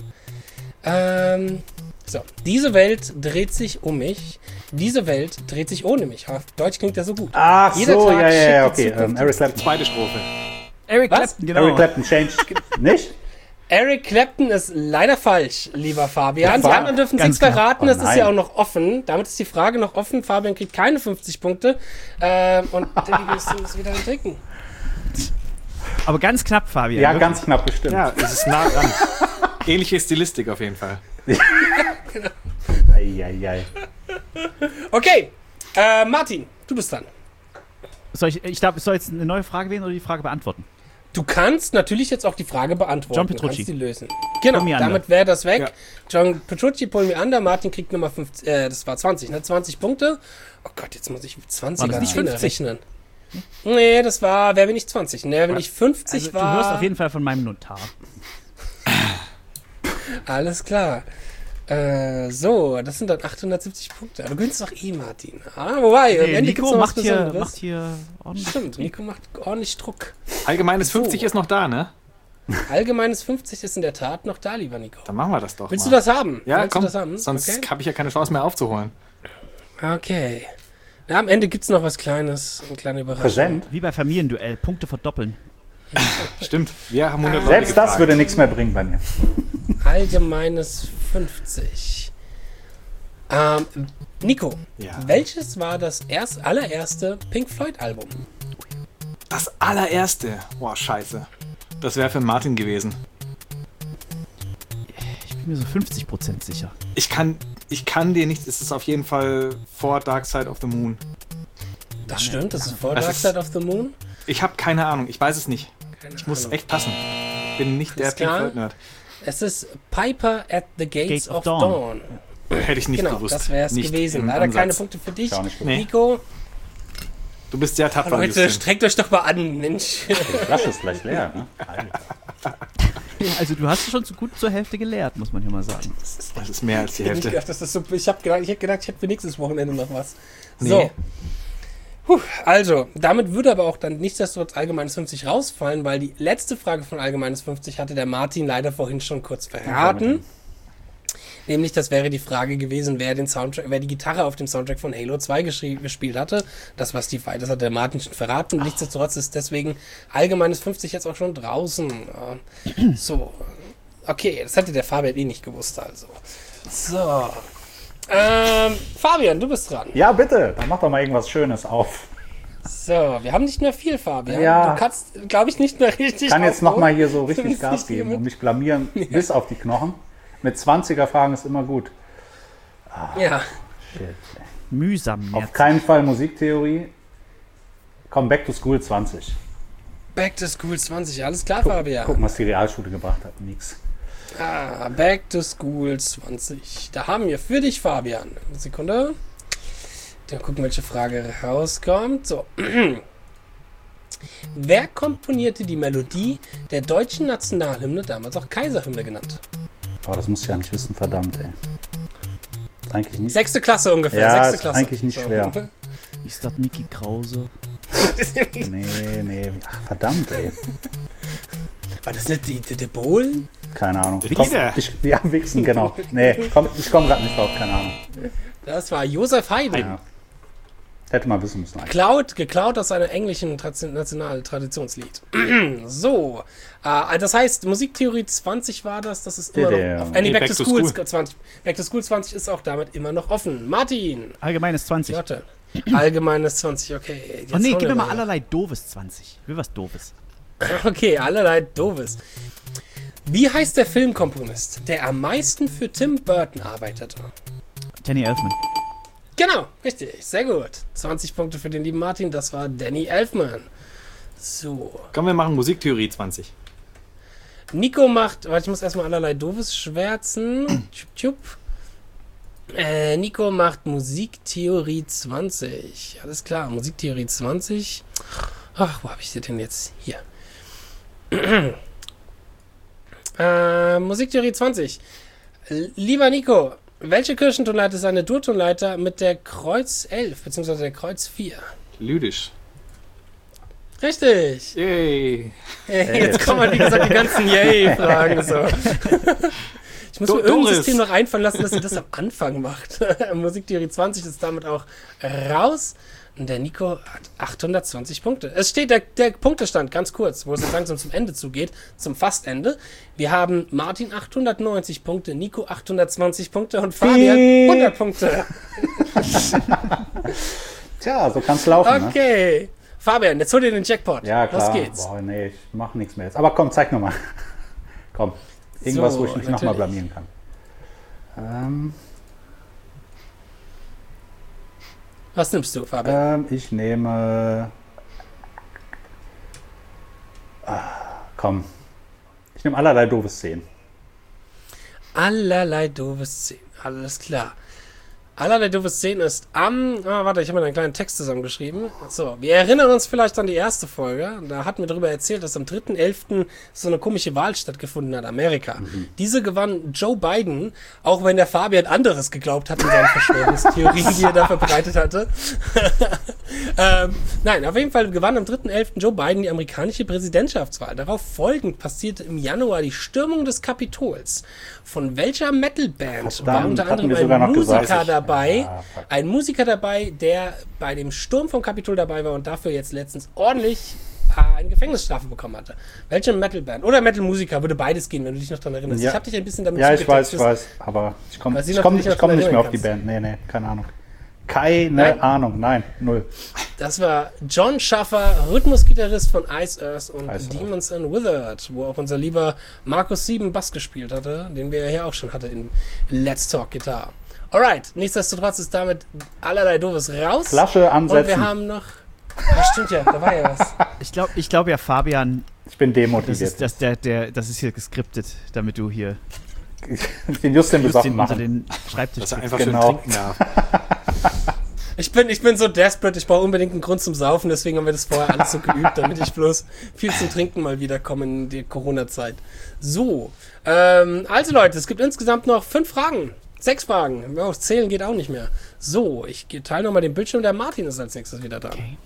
So, diese Welt dreht sich um mich. Diese Welt dreht sich ohne mich. Auf Deutsch klingt das so gut. Ach Jeder so, Tag ja, schickt die okay. Zukunft Eric Clapton. Zweite Strophe. Eric Was? Clapton, genau. Eric Clapton, Change. Nicht? Eric Clapton ist leider falsch, lieber Fabian. Die war anderen dürfen ganz nichts verraten, knapp. das Oh ist ja auch nein. noch offen. Damit ist die Frage noch offen. Fabian kriegt keine 50 Punkte. Und Teddy muss wieder trinken. Aber ganz knapp, Fabian. Ja, wirklich. ganz knapp bestimmt. Ja, es ist nah dran. Ähnliche Stilistik auf jeden Fall. Eieiei. Okay, Martin, du bist dran. Soll ich soll jetzt eine neue Frage wählen oder die Frage beantworten? Du kannst natürlich jetzt auch die Frage beantworten. John Du Petrucci. kannst die lösen. Genau, Pull me under. damit wäre das weg. Ja. John Petrucci, Pull Me Under. Martin kriegt Nummer 50, das war 20, ne? 20 Punkte. Oh Gott, jetzt muss ich 20 War das nicht 50? rechnen. Nee, das war, wer bin ich 20? Nee, wenn ich 50 Also, war... du hörst auf jeden Fall von meinem Notar. Alles klar. So, das sind dann 870 Punkte. Aber du gewinnst doch eh, Martin. Wobei, am Ende gibt's Nico noch was macht hier Besonderes. ordentlich. Stimmt, Nico macht ordentlich Druck. Allgemeines So. 50 ist noch da, ne? Allgemeines 50 ist in der Tat noch da, lieber Nico. Dann machen wir das doch Willst mal. du das haben? Ja, Willst komm, du das haben? sonst Okay. habe ich ja keine Chance mehr aufzuholen. Okay. Ja, am Ende gibt es noch was Kleines, eine kleine Überraschung. Präsent. Wie bei Familienduell, Punkte verdoppeln. Stimmt, wir haben 100 Leute Selbst das gefragt. würde nichts mehr bringen bei mir. Allgemeines 50. Nico, Ja. welches war das allererste Pink Floyd-Album? Das allererste. Boah, scheiße. Das wäre für Martin gewesen. Ich bin mir so 50% sicher. Ich kann dir nicht, es ist auf jeden Fall vor Dark Side of the Moon. Das stimmt, das ist vor Das Dark ist- Side of the Moon. Ich habe keine Ahnung, ich weiß es nicht. Keine Ich muss Ahnung. echt passen. Ich bin nicht der Alles Pink klar. Floyd-Nerd. Es ist Piper at the Gates Gates of of Dawn. Hätte ich nicht Genau, gewusst. das wäre es Nicht gewesen. im Leider keine Ansatz. Punkte für dich. Ist auch nicht gut. Nee. Nico, Du bist sehr tapfer, Leute, Justin. streckt euch doch mal an, Mensch. Die Flasche ist gleich leer, ne? Alter. Also du hast schon so gut zur Hälfte gelehrt, muss man hier mal sagen. Das ist mehr als die Ich Hälfte. hätte gedacht, ich hätte für nächstes Wochenende noch was. Nee. So. Also, damit würde aber auch dann nichtsdestotrotz Allgemeines 50 rausfallen, weil die letzte Frage von Allgemeines 50 hatte der Martin leider vorhin schon kurz verraten. Nämlich, das wäre die Frage gewesen, wer die Gitarre auf dem Soundtrack von Halo 2 gespielt hatte. Das war Steve Vai, das hat der Martin schon verraten. Nichtsdestotrotz ist deswegen Allgemeines 50 jetzt auch schon draußen. So. Okay, das hätte der Fabian eh nicht gewusst, also. So. Fabian, du bist dran. Ja, bitte, dann mach doch mal irgendwas Schönes auf. So, wir haben nicht mehr viel, Fabian. Ja. Du kannst, glaube ich, nicht mehr richtig Ich kann jetzt aufbauen. nochmal hier so richtig Zumindest Gas nicht geben hiermit. und mich blamieren bis auf die Knochen. Mit 20er-Fragen ist immer gut. Ja. Shit. Mühsam. Auf keinen Fall Musiktheorie. Komm, Back to School 20. Back to School 20, alles klar, Fabian. Gucken, was die Realschule gebracht hat. Nix. Back to School 20. Da haben wir für dich, Fabian. Eine Sekunde. Dann gucken, welche Frage rauskommt. So. Wer komponierte die Melodie der deutschen Nationalhymne, damals auch Kaiserhymne genannt? Boah, das musst du ja nicht wissen, verdammt, ey. Ist eigentlich nicht. 6. Klasse ungefähr. Ja, 6. ist Klasse. eigentlich nicht schwer. Ist das Niki Krause? Nee. Ach, verdammt, ey. War das nicht die Bohlen? Keine Ahnung. Wieder? Ja, Wichsen, genau. Nee, ich komm gerade nicht drauf, keine Ahnung. Das war Josef Haydn. Ja. Hätte mal wissen müssen eigentlich. Geklaut aus einem englischen National-Traditionslied. So, das heißt, Musiktheorie 20 war das ist immer noch offen. Back to School 20. Back to School 20 ist auch damit immer noch offen. Martin, Allgemeines 20. Jotte. Allgemeines 20, okay. Jetzt Oh nee, hauen gib wir mir mal allerlei Doofes 20. Ich will was Doofes. Okay, allerlei Doofes. Wie heißt der Filmkomponist, der am meisten für Tim Burton arbeitete? Danny Elfman. Genau, richtig, sehr gut. 20 Punkte für den lieben Martin, das war Danny Elfman. So. Komm, wir machen Musiktheorie 20. Nico macht, warte, ich muss erstmal allerlei Doofes schwärzen. Nico macht Musiktheorie 20. Alles klar, Musiktheorie 20. Ach, wo habe ich sie denn jetzt? Hier. Musiktheorie 20. Lieber Nico, welche Kirchentonleiter ist eine Durtonleiter mit der Kreuz 11 bzw. der Kreuz 4? Lydisch. Richtig. Yay. Jetzt kommen, wie gesagt, die ganzen Yay-Fragen. So. Ich muss mir irgendein Doris. System noch einfallen lassen, dass ihr das am Anfang macht. Musiktheorie 20 ist damit auch raus. Und der Nico hat 820 Punkte. Es steht der Punktestand, ganz kurz, wo es jetzt langsam zum Ende zugeht, zum Fastende. Wir haben Martin 890 Punkte, Nico 820 Punkte und Fabian 100 Punkte. Tja, so kann's laufen, ne? Okay. Fabian, jetzt hol dir den Jackpot. Ja, klar. Los geht's. Boah, nee, ich mach nichts mehr jetzt. Aber komm, zeig nochmal. Komm. Irgendwas, So, wo ich mich nochmal natürlich. blamieren kann. Was nimmst du, Fabian? Ich nehme. Komm. Ich nehme allerlei doofe Szenen. Allerlei doofe Szenen. Alles klar. Allerlei doofe Szenen ist warte, ich habe mir einen kleinen Text zusammengeschrieben. So, wir erinnern uns vielleicht an die erste Folge. Da hatten wir darüber erzählt, dass am 3.11. so eine komische Wahl stattgefunden hat, Amerika. Diese gewann Joe Biden, auch wenn der Fabian anderes geglaubt hat in seinen Verschwörungstheorien, die er da verbreitet hatte. Nein, auf jeden Fall gewann am 3.11. Joe Biden die amerikanische Präsidentschaftswahl. Darauf folgend passierte im Januar die Stürmung des Kapitols. Von welcher Metalband war unter anderem ein Musiker dabei? Ein Musiker dabei, der bei dem Sturm vom Kapitol dabei war und dafür jetzt letztens ordentlich eine Gefängnisstrafe bekommen hatte. Welche Metalband oder Metal-Musiker, würde beides gehen, wenn du dich noch daran erinnerst. Ja. Ich habe dich ein bisschen damit Ja, ich weiß, aber ich komme nicht mehr auf die Band. Nee, keine Ahnung. Keine Ahnung, nein, null. Das war John Schaffer, Rhythmusgitarrist von Ice Earth und Demons and Withered, wo auch unser lieber Markus 7 Bass gespielt hatte, den wir ja hier auch schon hatten in Let's Talk Guitar. Alright, nichtsdestotrotz ist damit allerlei Doofes raus. Flasche ansetzen. Und wir haben noch... stimmt ja, da war ja was. Ich glaube ja, Fabian, Ich bin demotiviert. das ist hier geskriptet, damit du hier Ich bin Justin besoffen unter machen. den Schreibtisch Dass er kriegst. einfach schön trinken darf. Ich bin so desperate, ich brauche unbedingt einen Grund zum Saufen, deswegen haben wir das vorher alles so geübt, damit ich bloß viel zum Trinken mal wieder komme in die Corona-Zeit. So, also Leute, es gibt insgesamt noch 5 Fragen. 6 Fragen. Ja, zählen geht auch nicht mehr. So, ich teile nochmal den Bildschirm, der Martin ist als nächstes wieder dran. Okay.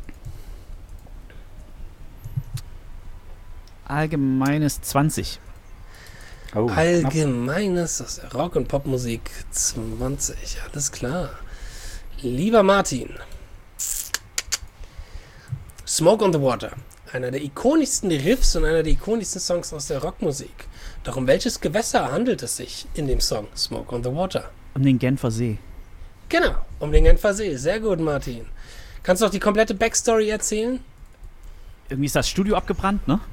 Allgemeines 20. Oh, Allgemeines aus der Rock- und Popmusik 20, alles klar. Lieber Martin, Smoke on the Water, einer der ikonischsten Riffs und einer der ikonischsten Songs aus der Rockmusik. Doch um welches Gewässer handelt es sich in dem Song Smoke on the Water? Um den Genfer See. Genau, um den Genfer See. Sehr gut, Martin. Kannst du auch die komplette Backstory erzählen? Irgendwie ist das Studio abgebrannt, ne?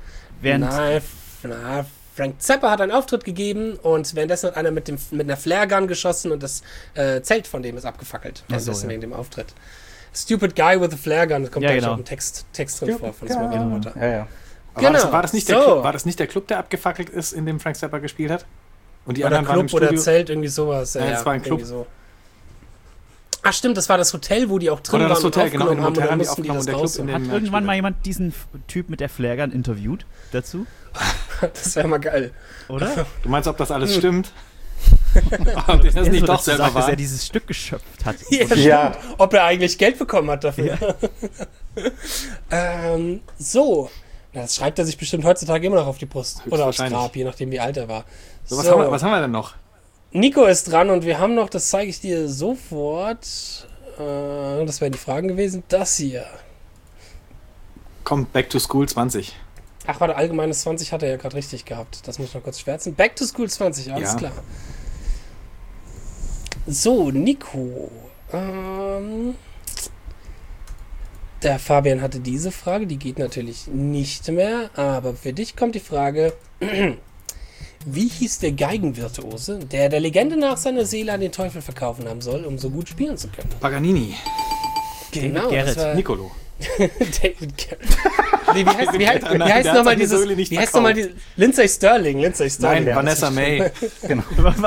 Frank Zappa hat einen Auftritt gegeben und währenddessen hat einer mit einer Flare-Gun geschossen und das Zelt von dem ist abgefackelt. Währenddessen wegen dem Auftritt. Stupid Guy with a Flare-Gun, das kommt gleich auch im Text drin vor von Smoke on the Water. Ja. Aber Genau. war das nicht der Club, der abgefackelt ist, in dem Frank Zappa gespielt hat? Und die Oder anderen waren im Club Studio? oder Zelt, irgendwie sowas. Ja, das war ein Club. So. Ach stimmt, das war das Hotel, wo die auch drin Oder das waren Hotel, und genau, aufgenommen im haben Hotel und dann haben die mussten die aufgenommen das und der Club in rausholen. dem Hat irgendwann mal jemand diesen Typ mit der Flaregun interviewt dazu? Das wäre mal geil. Oder? Du meinst, ob das alles stimmt? Ob das nicht doch selber sagt, dass war? er dieses Stück geschöpft hat. Ja. Stimmt. Ob er eigentlich Geld bekommen hat dafür. So. Na, das schreibt er sich bestimmt heutzutage immer noch auf die Brust. Oder aufs Höchstwahrscheinlich. Grab, je nachdem wie alt er war. So, was haben wir denn noch? Nico ist dran und wir haben noch, das zeige ich dir sofort. Das wären die Fragen gewesen. Das hier. Komm, Back to School 20. Ach, warte, allgemeines 20 hat er ja gerade richtig gehabt. Das muss ich noch kurz schwärzen. Back to School 20, alles Ja. klar. So, Nico. Der Fabian hatte diese Frage, die geht natürlich nicht mehr, aber für dich kommt die Frage, wie hieß der Geigenvirtuose, der Legende nach seine Seele an den Teufel verkaufen haben soll, um so gut spielen zu können? Paganini. Genau, Garrett. das war Nicolo. David Garrett. Nee, wie heißt der nochmal hat dieses, seine Säule nicht wie heißt nochmal die, Lindsay Sterling. Nein, ja, Vanessa May. Genau.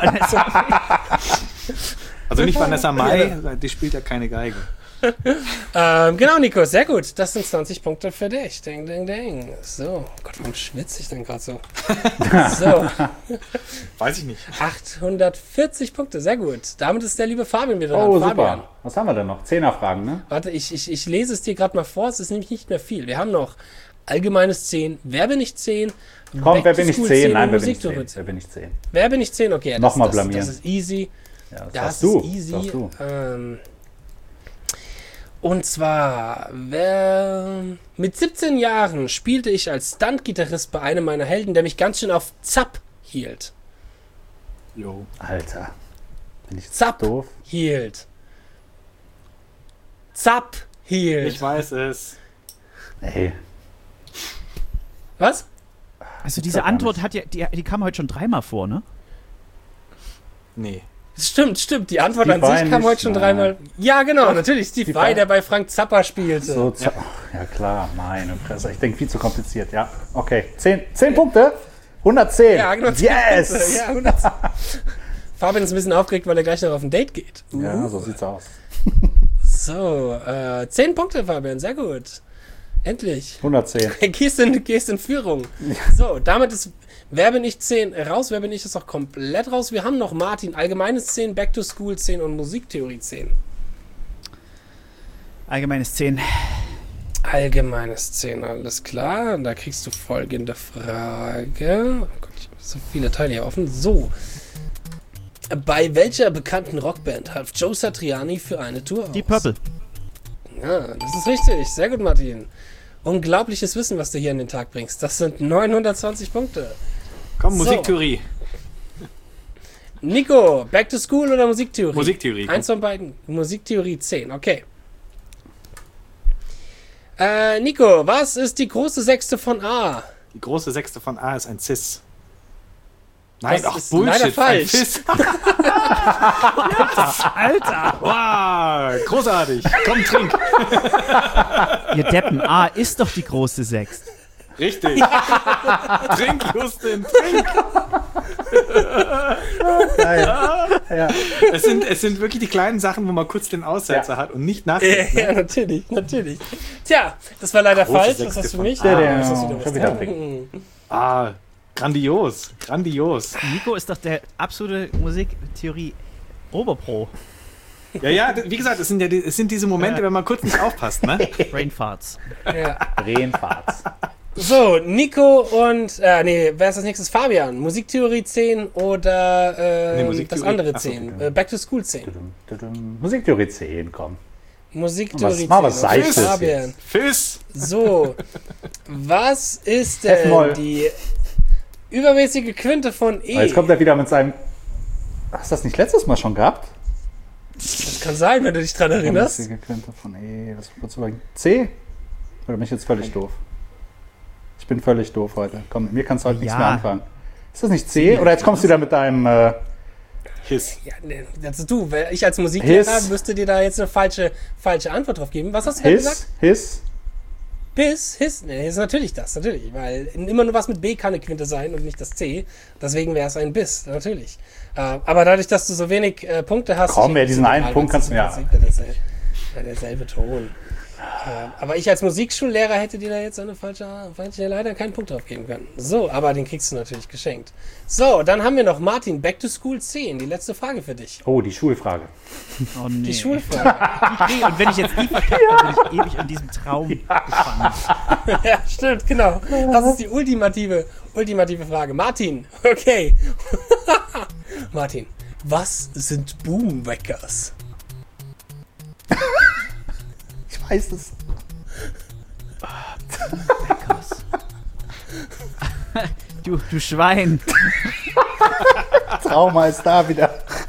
Also nicht Vanessa Mai, die spielt ja keine Geige. Genau, Nico, sehr gut. Das sind 20 Punkte für dich. Ding, ding, ding. So, Gott, warum schwitze ich denn gerade so? So, Weiß ich nicht. 840 Punkte, sehr gut. Damit ist der liebe Fabian wieder dran. Oh, Fabian. super. Was haben wir denn noch? 10er-Fragen, ne? Warte, ich lese es dir gerade mal vor. Es ist nämlich nicht mehr viel. Wir haben noch allgemeines 10, wer bin ich 10? Komm, wer bin ich School 10? Nein, und wer bin ich Musiktour 10? Wer bin ich 10? Wer bin ich 10? Okay, ja, Nochmal das blamieren. ist easy. Ja, Das sagst du. ist easy. Sagst du. Und zwar, mit 17 Jahren spielte ich als Stunt-Gitarrist bei einem meiner Helden, der mich ganz schön auf Zapp hielt. Jo. Alter. Bin ich Zapp doof? hielt. Zapp hielt. Ich weiß es. Ey. Was? Also diese Antwort hat ja, die kam heute schon 3-mal vor, ne? Nee. Stimmt. Die Antwort Steve an sich Vai kam nicht, heute schon nein. dreimal. Ja, genau, natürlich. Steve Steve Vai, Vai. der bei Frank Zappa spielte. So, ja klar, meine Fresse. Ich denke viel zu kompliziert, ja. Okay, 10 Punkte, 110. Ja, genau. Yes! Ja, 100. Fabian ist ein bisschen aufgeregt, weil er gleich noch auf ein Date geht. Ja, so sieht's aus. So, 10 Punkte, Fabian, sehr gut. Endlich. 110. Gehst in Führung. So, damit ist Wer bin ich 10 raus, wer bin ich ist auch komplett raus. Wir haben noch Martin, allgemeines 10, Back to School 10 und Musiktheorie 10. Allgemeines 10. Allgemeines 10, alles klar. Und da kriegst du folgende Frage. Oh Gott, ich habe so viele Teile hier offen. So. Bei welcher bekannten Rockband half Joe Satriani für eine Tour aus? Die Purple. Ja, das ist richtig. Sehr gut, Martin. Unglaubliches Wissen, was du hier an den Tag bringst. Das sind 920 Punkte. Komm, So. Musiktheorie. Nico, Back to School oder Musiktheorie? Musiktheorie. Eins von beiden. Musiktheorie 10, okay. Nico, was ist die große Sechste von A? Die große Sechste von A ist ein Cis. Nein, Das ach ist Bullshit. leider falsch. Ein Cis. Alter! Wow, großartig. Komm, trink. Ihr Deppen, A ist doch die große 6. Richtig. Trink, Justin, trink. Ja. Es sind wirklich die kleinen Sachen, wo man kurz den Aussetzer hat und nicht nachdenkt. Ja, natürlich. Tja, das war leider Große falsch. Sechste Das ist für von mich. A. Das ist wieder Schon was wieder trinken. Ah, grandios. Nico ist doch der absolute Musiktheorie-Oberpro. Ja, wie gesagt, es sind diese Momente, wenn man kurz nicht aufpasst, ne? Brainfarts. Ja. Brainfarts. So, Nico und, wer ist als nächstes? Fabian. Musiktheorie 10 oder Nee, das Musiktheorie. andere Ach so, 10. okay. Back to School 10. Musiktheorie 10, komm. Musiktheorie Mal was 10. Okay, Seichtes Fabian. Fizz. So, was ist F-Moll. denn die übermäßige Quinte von E? Jetzt kommt er wieder mit seinem... Hast du das nicht letztes Mal schon gehabt? Das kann sein, wenn du dich dran erinnerst. Übermäßige Quinte von E. Lass mich kurz überlegen. C? Oder bin ich jetzt völlig doof? Ich bin völlig doof heute. Komm, mit mir kannst du heute nichts mehr anfangen. Ist das nicht C? Oder jetzt kommst du wieder mit deinem... Hiss. Ja, nee, also du, weil ich als Musiklehrer Hiss. müsste dir da jetzt eine falsche Antwort drauf geben. Was hast du gerade gesagt? Hiss? Hiss? Nee, ist natürlich das, natürlich. Weil immer nur was mit B kann eine Quinte sein und nicht das C. Deswegen wäre es ein Biss, natürlich. Aber dadurch, dass du so wenig Punkte hast... Komm, ich- diesen einen Punkt kannst du mir... Ja. Derselbe Ton. Aber ich als Musikschullehrer hätte dir da jetzt eine falsche leider keinen Punkt drauf geben können. So, aber den kriegst du natürlich geschenkt. So, dann haben wir noch Martin, Back to School 10. Die letzte Frage für dich. Oh, die Schulfrage. Oh nee. Die Schulfrage. Nee, und wenn ich jetzt die verkacke, bin ich ewig an diesem Traum gefangen. Ja, stimmt, genau. Das ist die ultimative Frage. Martin, okay. Martin, was sind Boomweckers? Ich weiß es. Du Schwein. Trauma ist da wieder.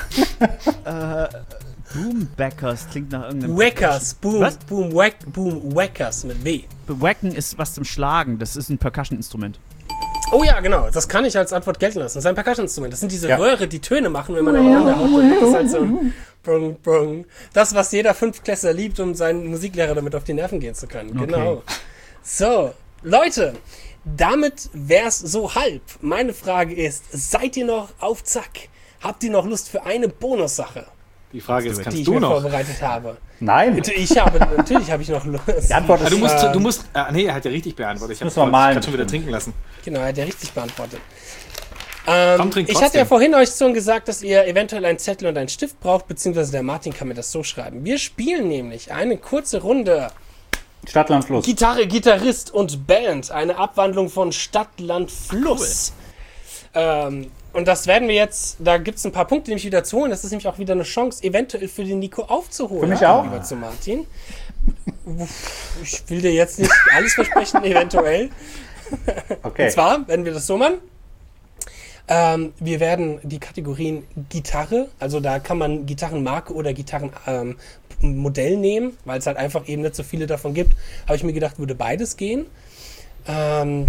Boombackers klingt nach irgendeinem... Weckers, Was? Boomweckers mit W. Wacken ist was zum Schlagen. Das ist ein Percussion-Instrument. Oh ja, genau. Das kann ich als Antwort gelten lassen. Das ist ein Percussion-Instrument. Das sind diese Ja. Röhre, die Töne machen, wenn man aneinander haut. Und das ist halt so ein Brung, Brung. Das, was jeder Fünftklässler liebt, um seinen Musiklehrer damit auf die Nerven gehen zu können. Okay. Genau. So, Leute, damit wär's so halb. Meine Frage ist, seid ihr noch auf Zack? Habt ihr noch Lust für eine Bonussache, Die Frage ist, die kannst ich du mir noch? vorbereitet habe? Nein. Natürlich habe ich noch Lust. Die Antwort ist... Du musst. Nee, er hat ja richtig beantwortet. Ich müssen wir malen, kann schon wieder bestimmt. trinken lassen. Genau, er hat ja richtig beantwortet. Komm, trink Ich hatte ja trotzdem. vorhin euch schon gesagt, dass ihr eventuell einen Zettel und einen Stift braucht, beziehungsweise der Martin kann mir das so schreiben. Wir spielen nämlich eine kurze Runde Stadt, Land, Fluss. Gitarre, Gitarrist und Band. Eine Abwandlung von Stadt, Land, Fluss. Und das werden wir jetzt, da gibt es ein paar Punkte, nämlich wieder zu holen. Das ist nämlich auch wieder eine Chance, eventuell für den Nico aufzuholen. Für mich auch? Lieber zu Martin. Ich will dir jetzt nicht alles versprechen, eventuell. Okay. Und zwar werden wir das so machen. Wir werden die Kategorien Gitarre, also da kann man Gitarrenmarke oder Gitarrenmodell nehmen, weil es halt einfach eben nicht so viele davon gibt. Habe ich mir gedacht, würde beides gehen. Dann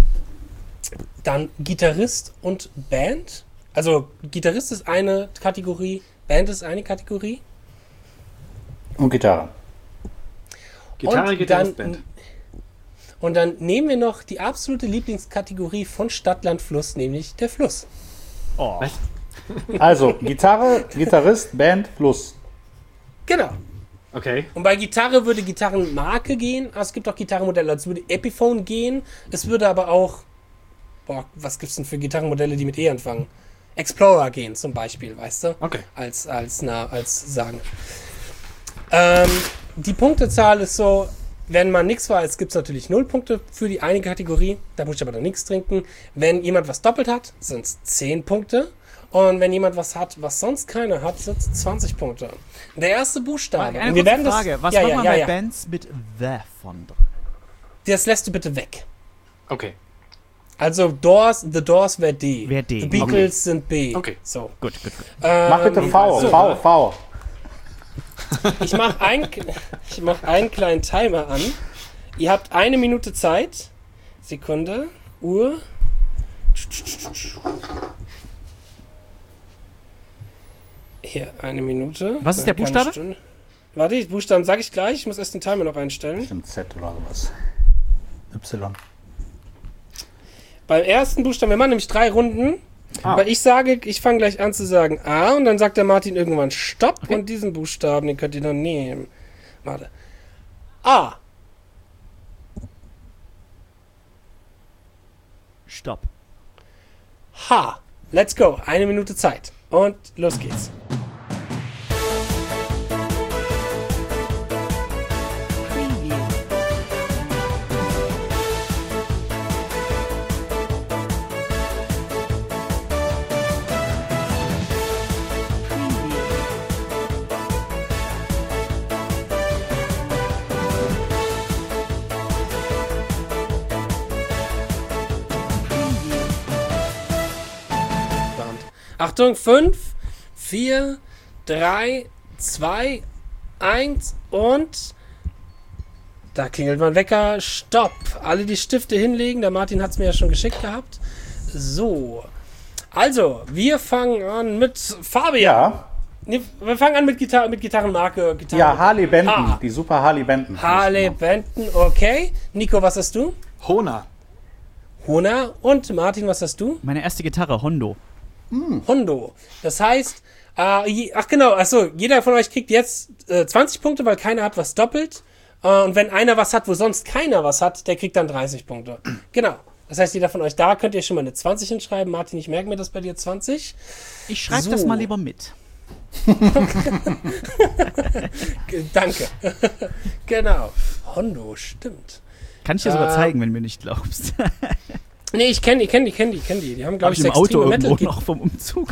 Gitarrist und Band. Also Gitarrist ist eine Kategorie, Band ist eine Kategorie. Und Gitarre. Gitarre, Und Gitarristband. Und dann nehmen wir noch die absolute Lieblingskategorie von Stadt, Land, Fluss, nämlich der Fluss. Oh. Was? Also, Gitarre, Gitarrist, Band, Fluss. Genau. Okay. Und bei Gitarre würde Gitarrenmarke gehen. Es gibt auch Gitarrenmodelle. Es würde Epiphone gehen. Es würde aber auch... was gibt's denn für Gitarrenmodelle, die mit E anfangen? Explorer gehen zum Beispiel, weißt du? Okay. Als Sagen. Die Punktezahl ist so, wenn man nichts weiß, gibt es natürlich 0 Punkte für die eine Kategorie. Da muss ich aber dann nichts trinken. Wenn jemand was doppelt hat, sind es 10 Punkte. Und wenn jemand was hat, was sonst keiner hat, sind es 20 Punkte. Der erste Buchstabe. Eine Und wir kurze werden Frage. das, Was ja, macht ja, man ja, bei ja. Bands mit The von dran? Das lässt du bitte weg. Okay. Also The Doors wäre D. Wär D. The Beatles sind B. Okay. So. Gut. Mach bitte V, so. V. Ich mache einen kleinen Timer an. Ihr habt 1 Minute Zeit. Sekunde. Uhr. Hier, 1 Minute. Was ist der Keine Buchstabe? Stunde. Warte, die Buchstaben sage ich gleich. Ich muss erst den Timer noch einstellen. Bestimmt Z oder sowas. Y. Beim ersten Buchstaben, wir machen nämlich 3 Runden. Weil ich fange gleich an zu sagen A und dann sagt der Martin irgendwann Stopp und diesen Buchstaben, den könnt ihr dann nehmen. Warte. A. Stopp. H. Let's go. 1 Minute Zeit. Und los geht's. Achtung, 5, 4, 3, 2, 1 und da klingelt mein Wecker. Stopp. Alle die Stifte hinlegen. Der Martin hat es mir ja schon geschickt gehabt. So. Also, wir fangen an mit Fabian. Ja. Nee, wir fangen an mit Gitarrenmarke. Ja, Harley Benton. Ah. Die super Harley Benton. Harley Benton, okay. Nico, was hast du? Hona. Hona. Und Martin, was hast du? Meine erste Gitarre, Hondo. Hondo. Das heißt, jeder von euch kriegt jetzt 20 Punkte, weil keiner hat was doppelt. Und wenn einer was hat, wo sonst keiner was hat, der kriegt dann 30 Punkte. Genau. Das heißt, jeder von euch, da könnt ihr schon mal eine 20 hinschreiben. Martin, ich merke mir das bei dir 20. Ich schreibe So. das mal lieber mit. Danke. Genau. Hondo, stimmt. Kann ich dir sogar zeigen, wenn du mir nicht glaubst. Nee, ich kenne die. Die haben, glaube Hab ich, ich im so Auto extreme irgendwo Metal. noch vom Umzug.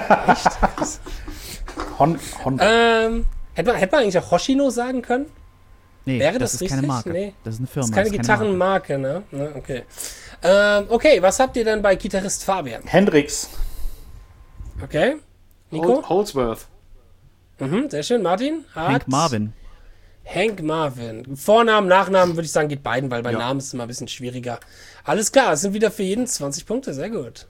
Honda. Hätte man eigentlich auch Hoshino sagen können? Nee, Wäre das das ist keine richtig? Marke. Nee. Das ist eine Das Firma. ist keine Gitarrenmarke, ne? Okay. Okay, was habt ihr denn bei Gitarrist Fabian? Hendrix. Okay. Nico? Holdsworth. Sehr schön. Martin? Hank Marvin. Hank Marvin. Vornamen, Nachnamen würde ich sagen, geht beiden, weil bei Namen ist es immer ein bisschen schwieriger. Alles klar, es sind wieder für jeden 20 Punkte. Sehr gut.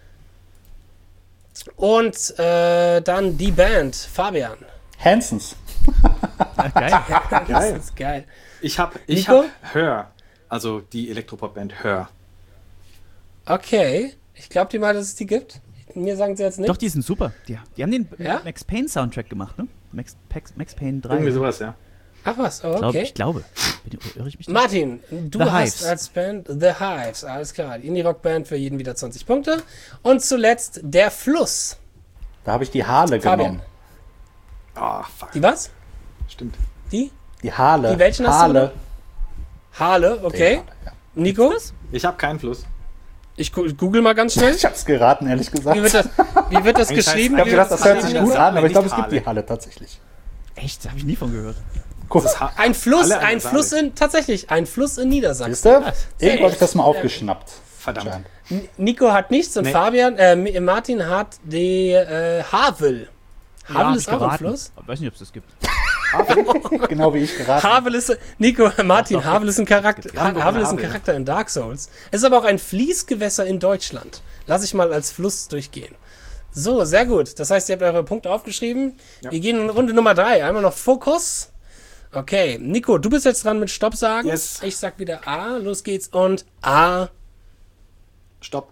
Und dann die Band. Fabian. Hansons. Geil. Das ist geil. Ich hab Nico? Her. Also die Elektropop-Band Her. Okay. Ich glaube dir mal, dass es die gibt. Mir sagen sie jetzt nicht. Doch, die sind super. Die haben den Ja? Max Payne Soundtrack gemacht, ne? Max Payne 3. Irgendwie sowas, ja. Ach was, oh, okay. Ich glaube. Irre ich mich da? Martin, du The hast Hives. als Band The Hives, alles klar. Die Indie-Rock-Band für jeden wieder 20 Punkte. Und zuletzt Der Fluss. Da habe ich die Harle Fabian. genommen. Ah, fuck. Die was? Stimmt. Die? Die Harle. Die welchen hast du Harle. Harle, okay. Nico? Ich habe keinen Fluss. Ich google mal ganz schnell. Ich hab's geraten, ehrlich gesagt. Wie wird das Eigentlich geschrieben? Ich habe gedacht, das hört sich Das gut sagt an, mir aber ich glaube, nicht es gibt Harle. die Halle tatsächlich. Echt? Da habe ich nie von gehört. Guck, Ein Fluss Alle tatsächlich, ein Fluss in Niedersachsen. siehst du? Irgendwo habe ich echt. das mal aufgeschnappt. Verdammt. Anscheinend. Nico hat nichts und Nee. Martin hat die Havel. Havel hab ist ich auch ein geraten. Fluss? Ich weiß nicht, ob es das gibt. Genau wie ich geraten. Havel ist, Nico, Martin, Havel ist ein Charakter. Hamburg Havel ist ein Havel. Charakter in Dark Souls. Es ist aber auch ein Fließgewässer in Deutschland. Lass ich mal als Fluss durchgehen. So, sehr gut. Das heißt, ihr habt eure Punkte aufgeschrieben. Ja. Wir gehen in Runde Nummer 3. Einmal noch Fokus. Okay, Nico, du bist jetzt dran mit Stopp sagen. Yes. Ich sag wieder A. Los geht's. Und A. Stopp.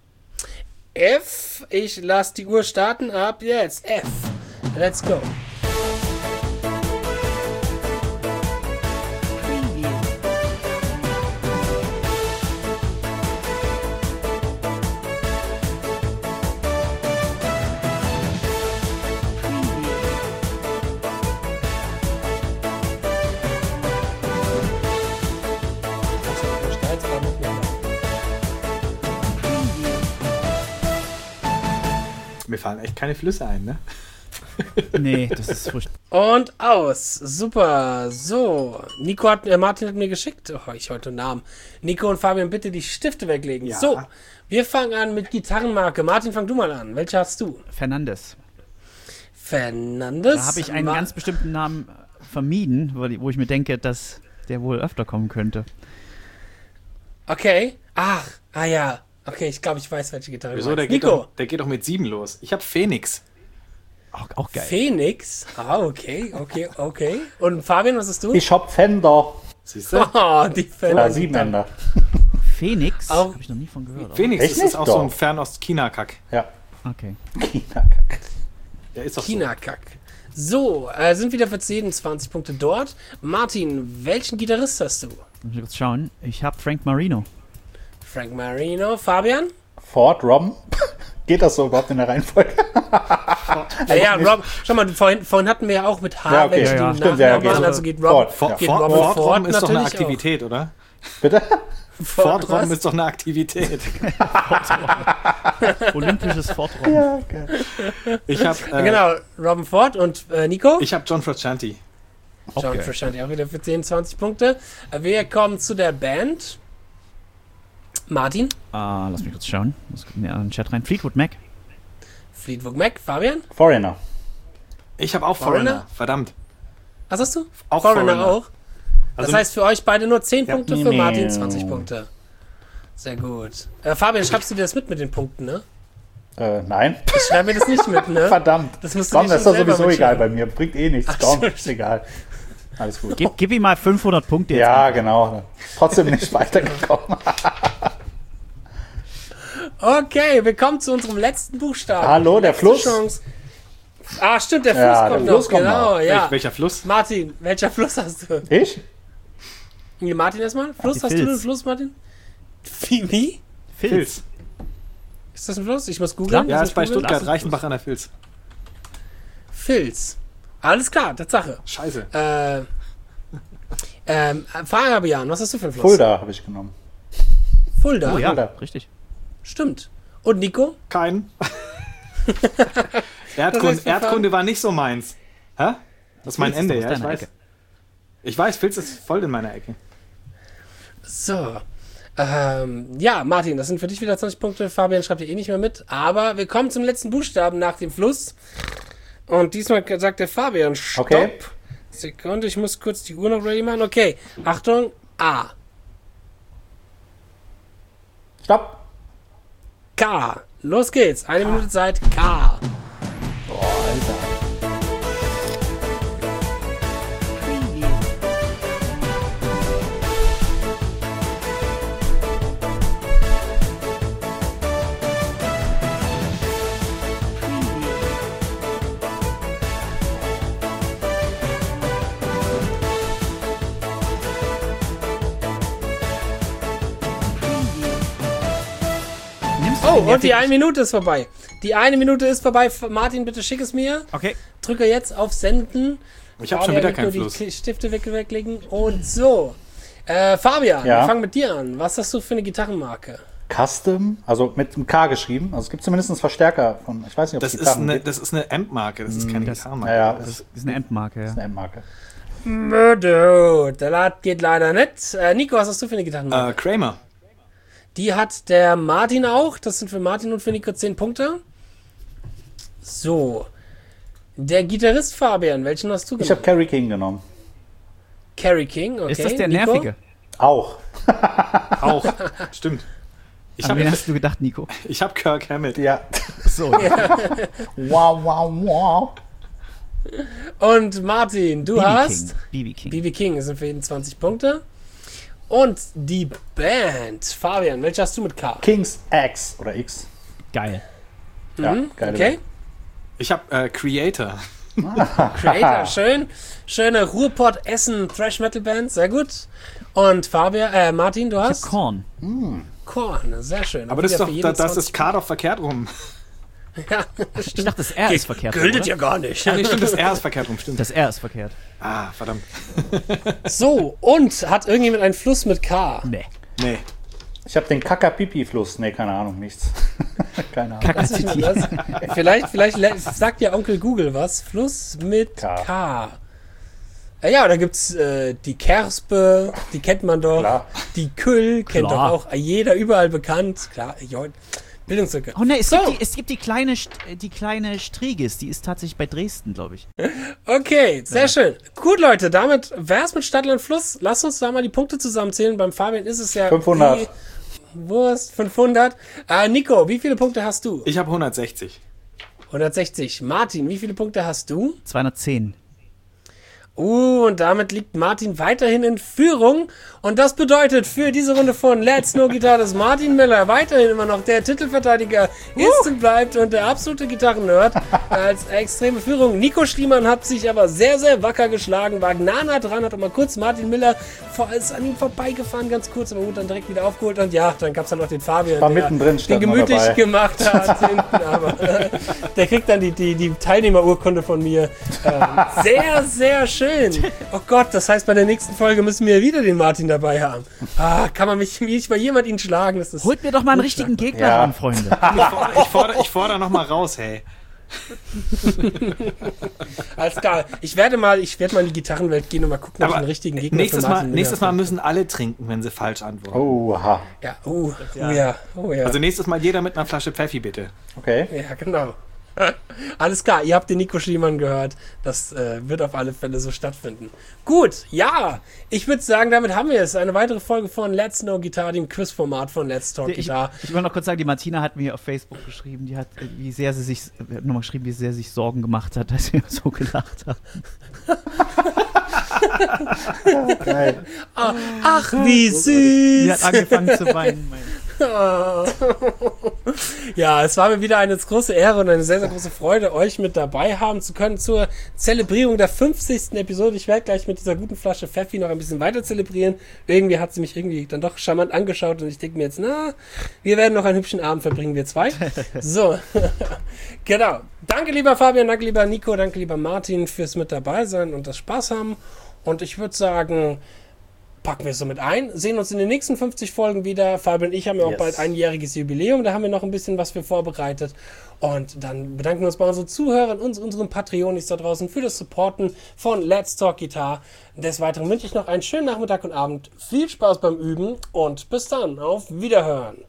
F. Ich lasse die Uhr starten. Ab jetzt. F. Let's go. Mir fallen echt keine Flüsse ein, ne? Nee, das ist furchtbar. Und aus. Super. So. Martin hat mir geschickt. Oh, ich heute Namen. Nico und Fabian, bitte die Stifte weglegen. Ja. So. Wir fangen an mit Gitarrenmarke. Martin, fang du mal an. Welche hast du? Fernandes. Fernandes. Da habe ich einen ganz bestimmten Namen vermieden, wo ich mir denke, dass der wohl öfter kommen könnte. Okay. Ja. Okay, ich glaube, ich weiß, welche Gitarre Wieso? du Der meinst. geht doch mit 7 los. Ich habe Phoenix. Auch geil. Phoenix. Okay. Und Fabian, was hast du? Ich hab Fender. Siehst du? Oh, die Fender. Ja, 7-Ender. Phoenix? Auch- Habe ich noch nie von gehört. Phoenix Echt ist nicht? auch Doch. so ein Fernost-China-Kack. Ja. Okay. China-Kack. Der ist doch China-Kack. So, sind wieder für 27 Punkte dort. Martin, welchen Gitarrist hast du? Muss ich kurz schauen. Ich habe Frank Marino. Frank Marino. Fabian? Ford, Robben. Geht das so überhaupt in der Reihenfolge? Ja, Rob, schau mal, vorhin hatten wir ja auch mit H, Ja, okay. welche Ja, die stimmt, Nachnamen ja, waren. geht. Also geht Rob. Ford. Geht Robin Ford Ford ist doch eine natürlich Aktivität, oder? Bitte? auch. Ford was? ist doch eine Aktivität. Olympisches Forträumen. Ja, okay. Ich habe Genau, Robin Ford und Nico. ich hab John Frusciante. John Okay. Frusciante auch wieder für 10, 20 Punkte. Wir kommen zu der Band. Martin, Lass mich kurz schauen. Muss in den Chat rein. Fleetwood Mac. Fleetwood Mac, Fabian. Foreigner. Ich habe auch Foreigner? Foreigner. Verdammt. Was hast du? Auch Foreigner Foreigner. auch. Das Also- heißt für euch beide nur 10 Ja. Punkte, für Martin 20 Punkte. Sehr gut. Fabian, schreibst du dir das mit den Punkten, ne? Nein. Ich schreibe mir das nicht mit, ne? Verdammt. Das musst du Komm, dir das ist schon doch selber sowieso egal mitschreiben. bei mir. Bringt eh nichts. Ach, Komm, so. ist egal. Alles gut. Gib ihm mal 500 Punkte jetzt. Ja, genau. Trotzdem nicht weitergekommen. Okay, wir kommen zu unserem letzten Buchstaben. Hallo, der Letzte Fluss. Chance. Stimmt, der Fluss Ja, kommt der Fluss noch. kommt Genau, noch. ja. Welcher Fluss? Martin, welcher Fluss hast du? Ich? Hier, Martin erstmal. Fluss, die hast du einen Vils. Fluss, Martin? Wie? Filz. Ist das ein Fluss? Ich muss googeln. Ja, Ich ist bei muss googeln. Stuttgart Reichenbach an der Vils. Filz. Alles klar, Tatsache. Scheiße. Fabian, was hast du für einen Fluss? Fulda habe ich genommen. Fulda? Oh ja, Fulda. richtig. Stimmt. Und Nico? Kein. Das heißt, wir Erdkunde war nicht so meins. Hä? Das ist mein Filz ist Ende, doch ja, aus ich deiner weiß. Ecke. Ich weiß, Filz ist voll in meiner Ecke. So. Ja, Martin, das sind für dich wieder 20 Punkte. Fabian schreibt hier eh nicht mehr mit. Aber wir kommen zum letzten Buchstaben nach dem Fluss. Und diesmal sagt der Fabian, stopp. Okay. Sekunde, ich muss kurz die Uhr noch ready machen. Okay, Achtung, A. Stopp. K. Los geht's. Eine Minute Zeit. K. Boah, Alter. Nimmst du Oh, den und die nervigen- 1 Minute ist vorbei. Die 1 Minute ist vorbei. Martin, bitte schick es mir. Okay. Drücke jetzt auf Senden. Ich habe schon wieder keinen die Fluss. Stifte weglegen. Und so. Fabian, Ja? wir fangen mit dir an. Was hast du für eine Gitarrenmarke? Custom, also mit einem K geschrieben. Also es gibt zumindest einen Verstärker von, ich weiß nicht, ob es Gitarren gibt. Das ist eine Amp-Marke, das ist keine Gitarrenmarke. Ja, Das das ist eine Endmarke, ja. ist eine M-Marke. Mörder. Der Lad geht leider nicht. Nico, was hast du für eine Gitarrenmarke? Kramer. Die hat der Martin auch. Das sind für Martin und für Nico 10 Punkte. So. Der Gitarrist Fabian, welchen hast du Ich habe genommen? Kerry King genommen. Kerry King, okay. Ist das der Nico? nervige? Auch. Auch. Stimmt. An wen hast du gedacht, Nico? Ich habe Kirk Hammett. Ja. So, Wow, wow, wow. Und Martin, du hast BB King. BB King, das sind für jeden 20 Punkte. Und die Band, Fabian, welche hast du mit K? King's X oder X. Geil. Ja, geile Okay. Band. Ich habe Creator. Creator, schön. Schöne Ruhrpott-Essen-Thrash-Metal-Band, sehr gut. Und Fabian, Martin, du Ich hab hast? Korn. Korn, sehr schön. Aber das ist Wieder doch, für jeden das 20 ist K doch verkehrt rum. Ja, Ich dachte, das R ist verkehrt. Gültet oder? ja gar nicht. Nee, stimmt, das R ist verkehrt rum, stimmt. Das R ist verkehrt. Ah, verdammt. So, und hat irgendjemand einen Fluss mit K? Nee. Nee. Ich habe den Kakapipi-Fluss. Nee, keine Ahnung, nichts. Keine Ahnung. Kakatiti. Vielleicht sagt ja Onkel Google was. Fluss mit K. Ja, da gibt's die Kerspe, die kennt man doch. Klar. Die Küll kennt Klar. doch auch jeder überall bekannt. Klar, ja, Bildungslücke. Oh ne, So. es gibt die kleine Strigis, die ist tatsächlich bei Dresden, glaube ich. Okay, sehr schön. Gut, Leute, damit wär's mit Stadtland Fluss. Lasst uns da mal die Punkte zusammenzählen. Beim Fabian ist es ja 500. wie Wurst, 500. Nico, wie viele Punkte hast du? Ich habe 160. 160. Martin, wie viele Punkte hast du? 210. Und damit liegt Martin weiterhin in Führung. Und das bedeutet für diese Runde von Let's No Guitar, dass Martin Miller weiterhin immer noch der Titelverteidiger ist und bleibt und der absolute Gitarrennerd als extreme Führung. Nico Schliemann hat sich aber sehr, sehr wacker geschlagen, war nah dran, hat auch mal kurz Martin Miller ist an ihm vorbeigefahren, ganz kurz, aber gut, dann direkt wieder aufgeholt. Und ja, dann gab es dann noch den Fabian, War der mittendrin, den stand noch gemütlich dabei. gemacht hat hinten, aber der kriegt dann die Teilnehmerurkunde von mir. Sehr, sehr schön. Oh Gott, das heißt, bei der nächsten Folge müssen wir wieder den Martin dabei haben. Kann man mich nicht mal jemand ihn schlagen? Das ist Holt mir doch mal einen richtigen Gegner Ja. ran, Freunde. Ich fordere noch mal raus, hey. alles klar. Ich werde mal in die Gitarrenwelt gehen und mal gucken, ob ich einen richtigen Gegner nächstes für Mal, Martin nächstes Mal Miller müssen alle trinken, wenn sie falsch antworten. Oha. finde. Ja, oh ja, oh ja. Also nächstes Mal jeder mit einer Flasche Pfeffi, bitte. Okay. Ja, genau. Alles klar, ihr habt den Nico Schliemann gehört. Das wird auf alle Fälle so stattfinden. Gut, ja. Ich würde sagen, damit haben wir es. Eine weitere Folge von Let's Know Guitar, dem Quizformat von Let's Talk Ich Guitar. will noch kurz sagen, die Martina hat mir auf Facebook geschrieben, die hat wie sehr sie sich Sorgen gemacht hat, dass wir so gelacht haben. Geil. Ach, wie Die hat süß. angefangen zu weinen. Ja, es war mir wieder eine große Ehre und eine sehr, sehr große Freude, euch mit dabei haben zu können zur Zelebrierung der 50. Episode. Ich werde gleich mit dieser guten Flasche Pfeffi noch ein bisschen weiter zelebrieren. Irgendwie hat sie mich dann doch charmant angeschaut und ich denke mir jetzt, wir werden noch einen hübschen Abend verbringen, wir zwei. So, genau. Danke, lieber Fabian, danke, lieber Nico, danke, lieber Martin, fürs mit dabei sein und das Spaß haben. Und ich würde sagen, packen wir es so mit ein. Sehen uns in den nächsten 50 Folgen wieder. Fabian und ich haben ja auch bald einjähriges Jubiläum. Da haben wir noch ein bisschen was für vorbereitet. Und dann bedanken wir uns bei unseren Zuhörern und unseren Patreonis da draußen für das Supporten von Let's Talk Guitar. Des Weiteren wünsche ich noch einen schönen Nachmittag und Abend. Viel Spaß beim Üben und bis dann. Auf Wiederhören.